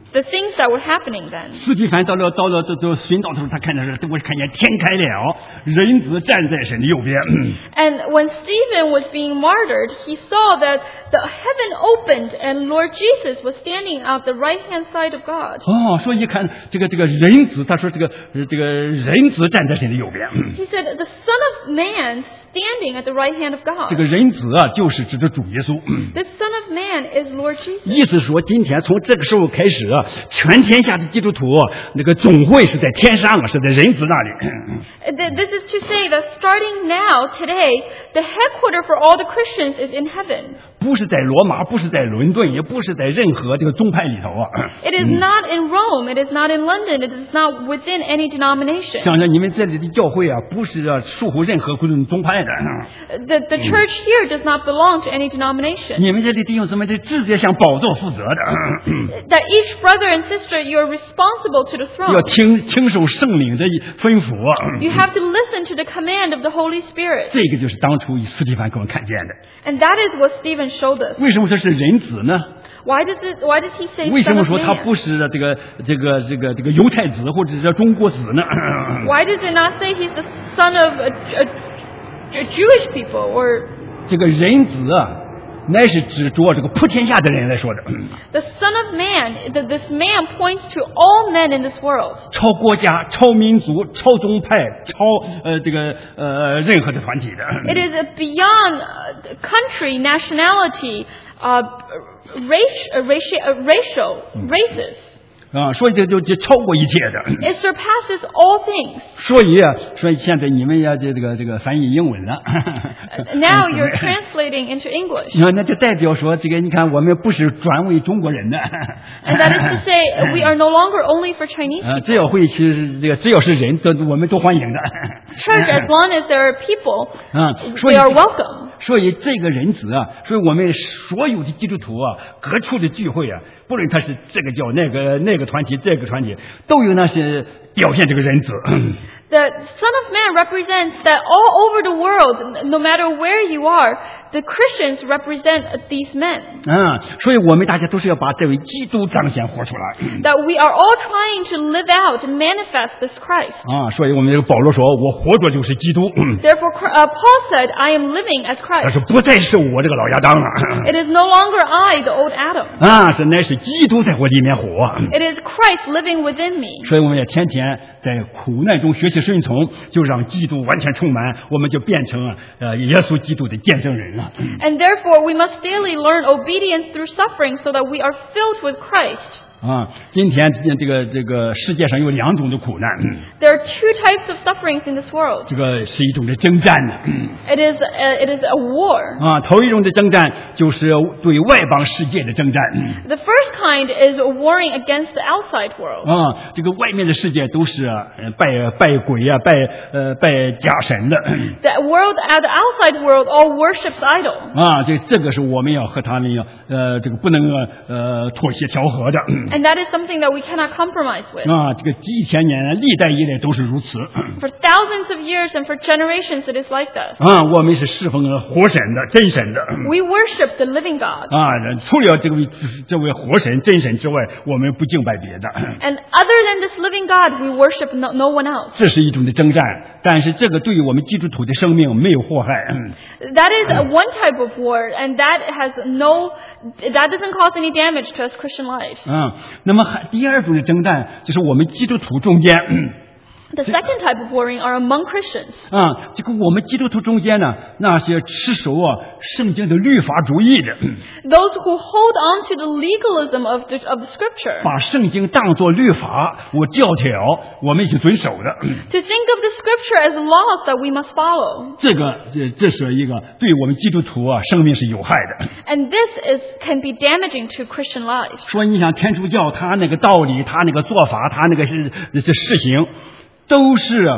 the things that were happening then. 司提反到了到了到到寻到的时候，他看到是，我看见天开了，人子站在神的右边。 And when Stephen was being martyred, he saw that the heaven opened and Lord Jesus was standing at the right hand side of God. 哦，说一看这个这个人子，他说这个这个人子站在神的右边。 He said, the Son of Man standing at the right hand of God. 这个人子啊，就是指着主耶稣。 The Son of Man is Lord Jesus. 意思说，今天从这个时候开始啊，全天下的基督徒那个总会是在天上啊，是在人子那里。 This is to say that starting now, today, the headquarters for all the Christians is in heaven. 不是在罗马，不是在伦敦，也不是在任何这个宗派里头啊。 It is not in Rome. It is not in London. It is not within any denomination. 想想你们这里的教会啊，不是啊属乎任何宗派的。 The the church here does not belong to any denomination. 你们这里弟兄姊妹的直接向宝座负责的。 That each brother and sister, you are responsible to the 要 throne. 听听受圣灵的吩咐。 You have to listen to the command of the Holy Spirit. 这个就是当初斯蒂凡给我们看见的。 And that is what Stephen showed us. 为什么说是人子呢？ Why does it? Why does he say 为什 Son 么 of 说他 Man? 不是这个这个这个这个犹太子或者是中国子呢？ Why does it not say he's the son of a, a, a Jewish people or 这个人子啊，乃是指着这个普天下的人来说的。 the Son of Man? That this man points to all men in this world. 超国家、超民族、超宗派、超呃这个呃任何的团体的。 It is beyond uh, country, nationality, uh, race, uh, racial, uh, racial races. 啊，所以这就就超过一切的。 It surpasses all things. 所以啊，所以现在你们也这这个这个翻译英文了。 Now you're translating into English. 那那就代表说，这个你看，我们不是专为中国人的。 And that is to say, we are no longer only for Chinese 啊， people. 只要会去这个，只要是人，都我们都欢迎的。 Church, as long as there are people, 啊，所以 they are welcome. 所以这个人子啊，所以我们所有的基督徒啊，各处的聚会啊，不论他是这个教那个那个团体这个团体，都有那些表现这个人子。 The Son of Man represents that all over the world, no matter where you are, the Christians represent these men. 啊，所以我们大家都是要把这位基督彰显活出来。 That we are all trying to live out and manifest this Christ. 啊，所以我们这个保罗说，我活着就是基督。 Therefore, uh, Paul said, I am living as 他 Christ. 说不再是我这个老亚当了。 It is no longer I, the old Adam. 啊，是乃是基督在我里面活。 It is Christ living within me. 所以我们也天天在苦难中学习顺从，就让基督完全充满，我们就变成呃耶稣基督的见证人了。 And therefore, we must daily learn obedience through suffering so that we are filled with Christ. 啊，今天这个这个世界上有两种的苦难， There are two types of sufferings in this world. 这个是一种的征战呢。 It is a, it is a war. 啊，头一种的征战就是对外邦世界的征战。 The first kind is warring against the outside world. 啊，这个外面的世界都是呃拜拜鬼啊，拜呃拜假神的。 The world, uh, the outside world, all worships idol. 啊，这这个是我们要和他们要呃这个不能呃妥协调和的。 And that is something that we cannot compromise with. 啊，这个几千年历代以来都是如此。 For thousands of years and for generations, it is like that. 啊，我们是侍奉活神的真神的。 We worship the living God. 啊，除了这位这位活神真神之外，我们不敬拜别的。 And other than this living God, we worship no, no one else. 这是一种的征战，但是这个对于我们基督徒的生命没有祸害。 That is a one type of war, and that has no, that doesn't cause any damage to us Christian lives. 啊，那么还第二种的征战就是我们基督徒中间。 The second type of warring are among Christians. 啊，这个我们基督徒中间呢，那些持守啊圣经的律法主义的， Those who hold on to the legalism of the, of the Scripture. 把圣经当作律法我教条，我们去遵守的。 To think of the Scripture as laws that we must follow. 这个这这是一个对我们基督徒啊生命是有害的。 And this is can be damaging to Christian lives. 说你想天主教他那个道理，他那个做法，他那个是是事情，都是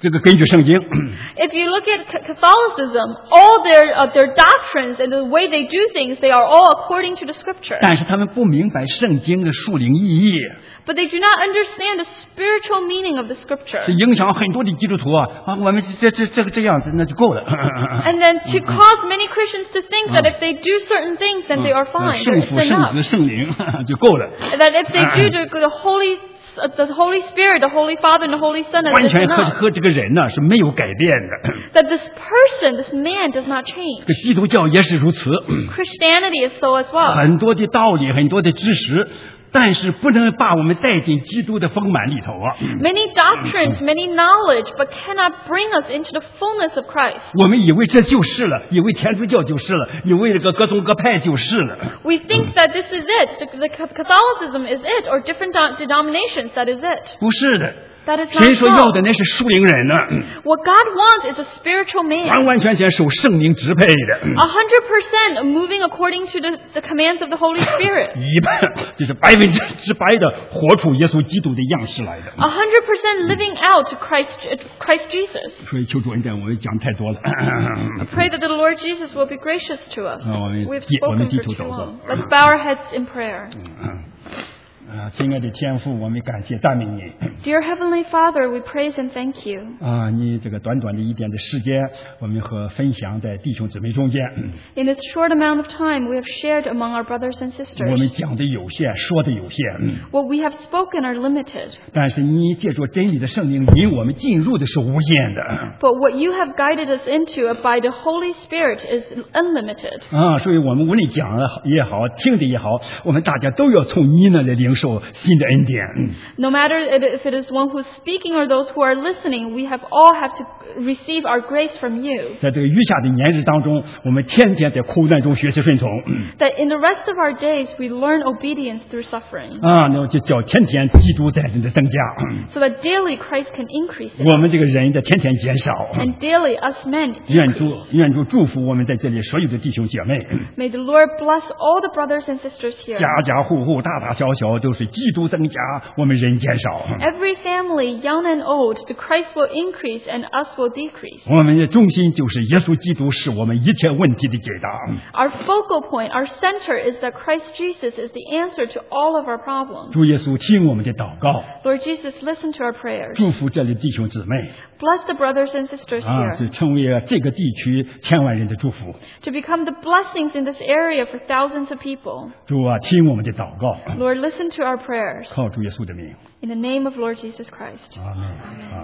这个根据圣经。 If you look at Catholicism, all their uh, their doctrines and the way they do things, they are all according to the Scripture. 但是他们不明白圣经的属灵意义。 But they do not understand the spiritual meaning of the Scripture. 这影响很多的基督徒啊！啊，我们这这这个这样子那就够了。 And then to cause many Christians to think that if they do certain things, then they are fine. 圣父、圣子、圣灵就够了。 That if they do the, the Holy the Holy Spirit, the Holy Father, and the Holy Son, 完全和和这个人呢是没有改变的。 That this person, this man, does not change. 这个基督教也是如此。 Christianity is so as well. 很多的道理，很多的知识。但是不能把我们带进基督的丰满里头啊。 Many doctrines, many knowledge, but cannot bring us into the fullness of Christ. 我们以为这就是了，以为天主教就是了，以为这个各宗各派就是了。 We think that this is it, the, the Catholicism is it, or different denominations that is it. 不是的。 神说要的那是属灵人呢。 What God wants is a spiritual man. 完完全全受圣灵支配的。 A hundred percent moving according to the, the commands of the Holy Spirit. 一半就是百分之百的活出耶稣基督的样式来的。 A hundred percent living out Christ, Christ Jesus. 所以求主恩典，我们讲太多了。 I pray that the Lord Jesus will be gracious to us. We've spoken for too long. Let's bow our heads in prayer. 啊，亲爱的天父，我们感谢赞美你。 Dear Heavenly Father, we praise and thank you. 啊，你这个短短的一点的时间，我们和分享在弟兄姊妹中间。 In this short amount of time, we have shared among our brothers and sisters. 我们讲的有限，说的有限。 What we have spoken are limited. 但是你借着真理的圣灵引我们进入的是无限的。 But what you have guided us into by the Holy Spirit is unlimited. 啊，所以我们无论讲也好，听的也好，我们大家都要从你那里领受新的恩典。 No matter if it is one who's speaking or those who are listening, we have all have to receive our grace from you. 在这个余下的年日当中，我们天天在苦难中学习顺从。 That in the rest of our days, we learn obedience through suffering. 啊，那就叫天天基督在人的增加。 So that daily Christ can increase. 我们这个人的天天减少。 And daily us men. 愿主愿主祝福我们在这里所有的弟兄姐妹。 May the Lord bless all the brothers and sisters here. 家家户户大大小小都是基督增加，我们人减少。 Every family, young and old, the Christ will increase and us will decrease. 我们的中心就是耶稣基督是我们一切问题的解答。 Our focal point, our center is that Christ Jesus is the answer to all of our problems. 主耶稣听我们的祷告。 Lord Jesus, listen to our prayers. 祝福这里弟兄姊妹。 Bless the brothers and sisters here. 啊，就成为这个地区千万人的祝福。 To become the blessings in this area for thousands of people. 主啊，听我们的祷告。 Lord, listen to our prayers. 靠主耶稣的名。 In the name of Lord Jesus Christ. Amen. Amen.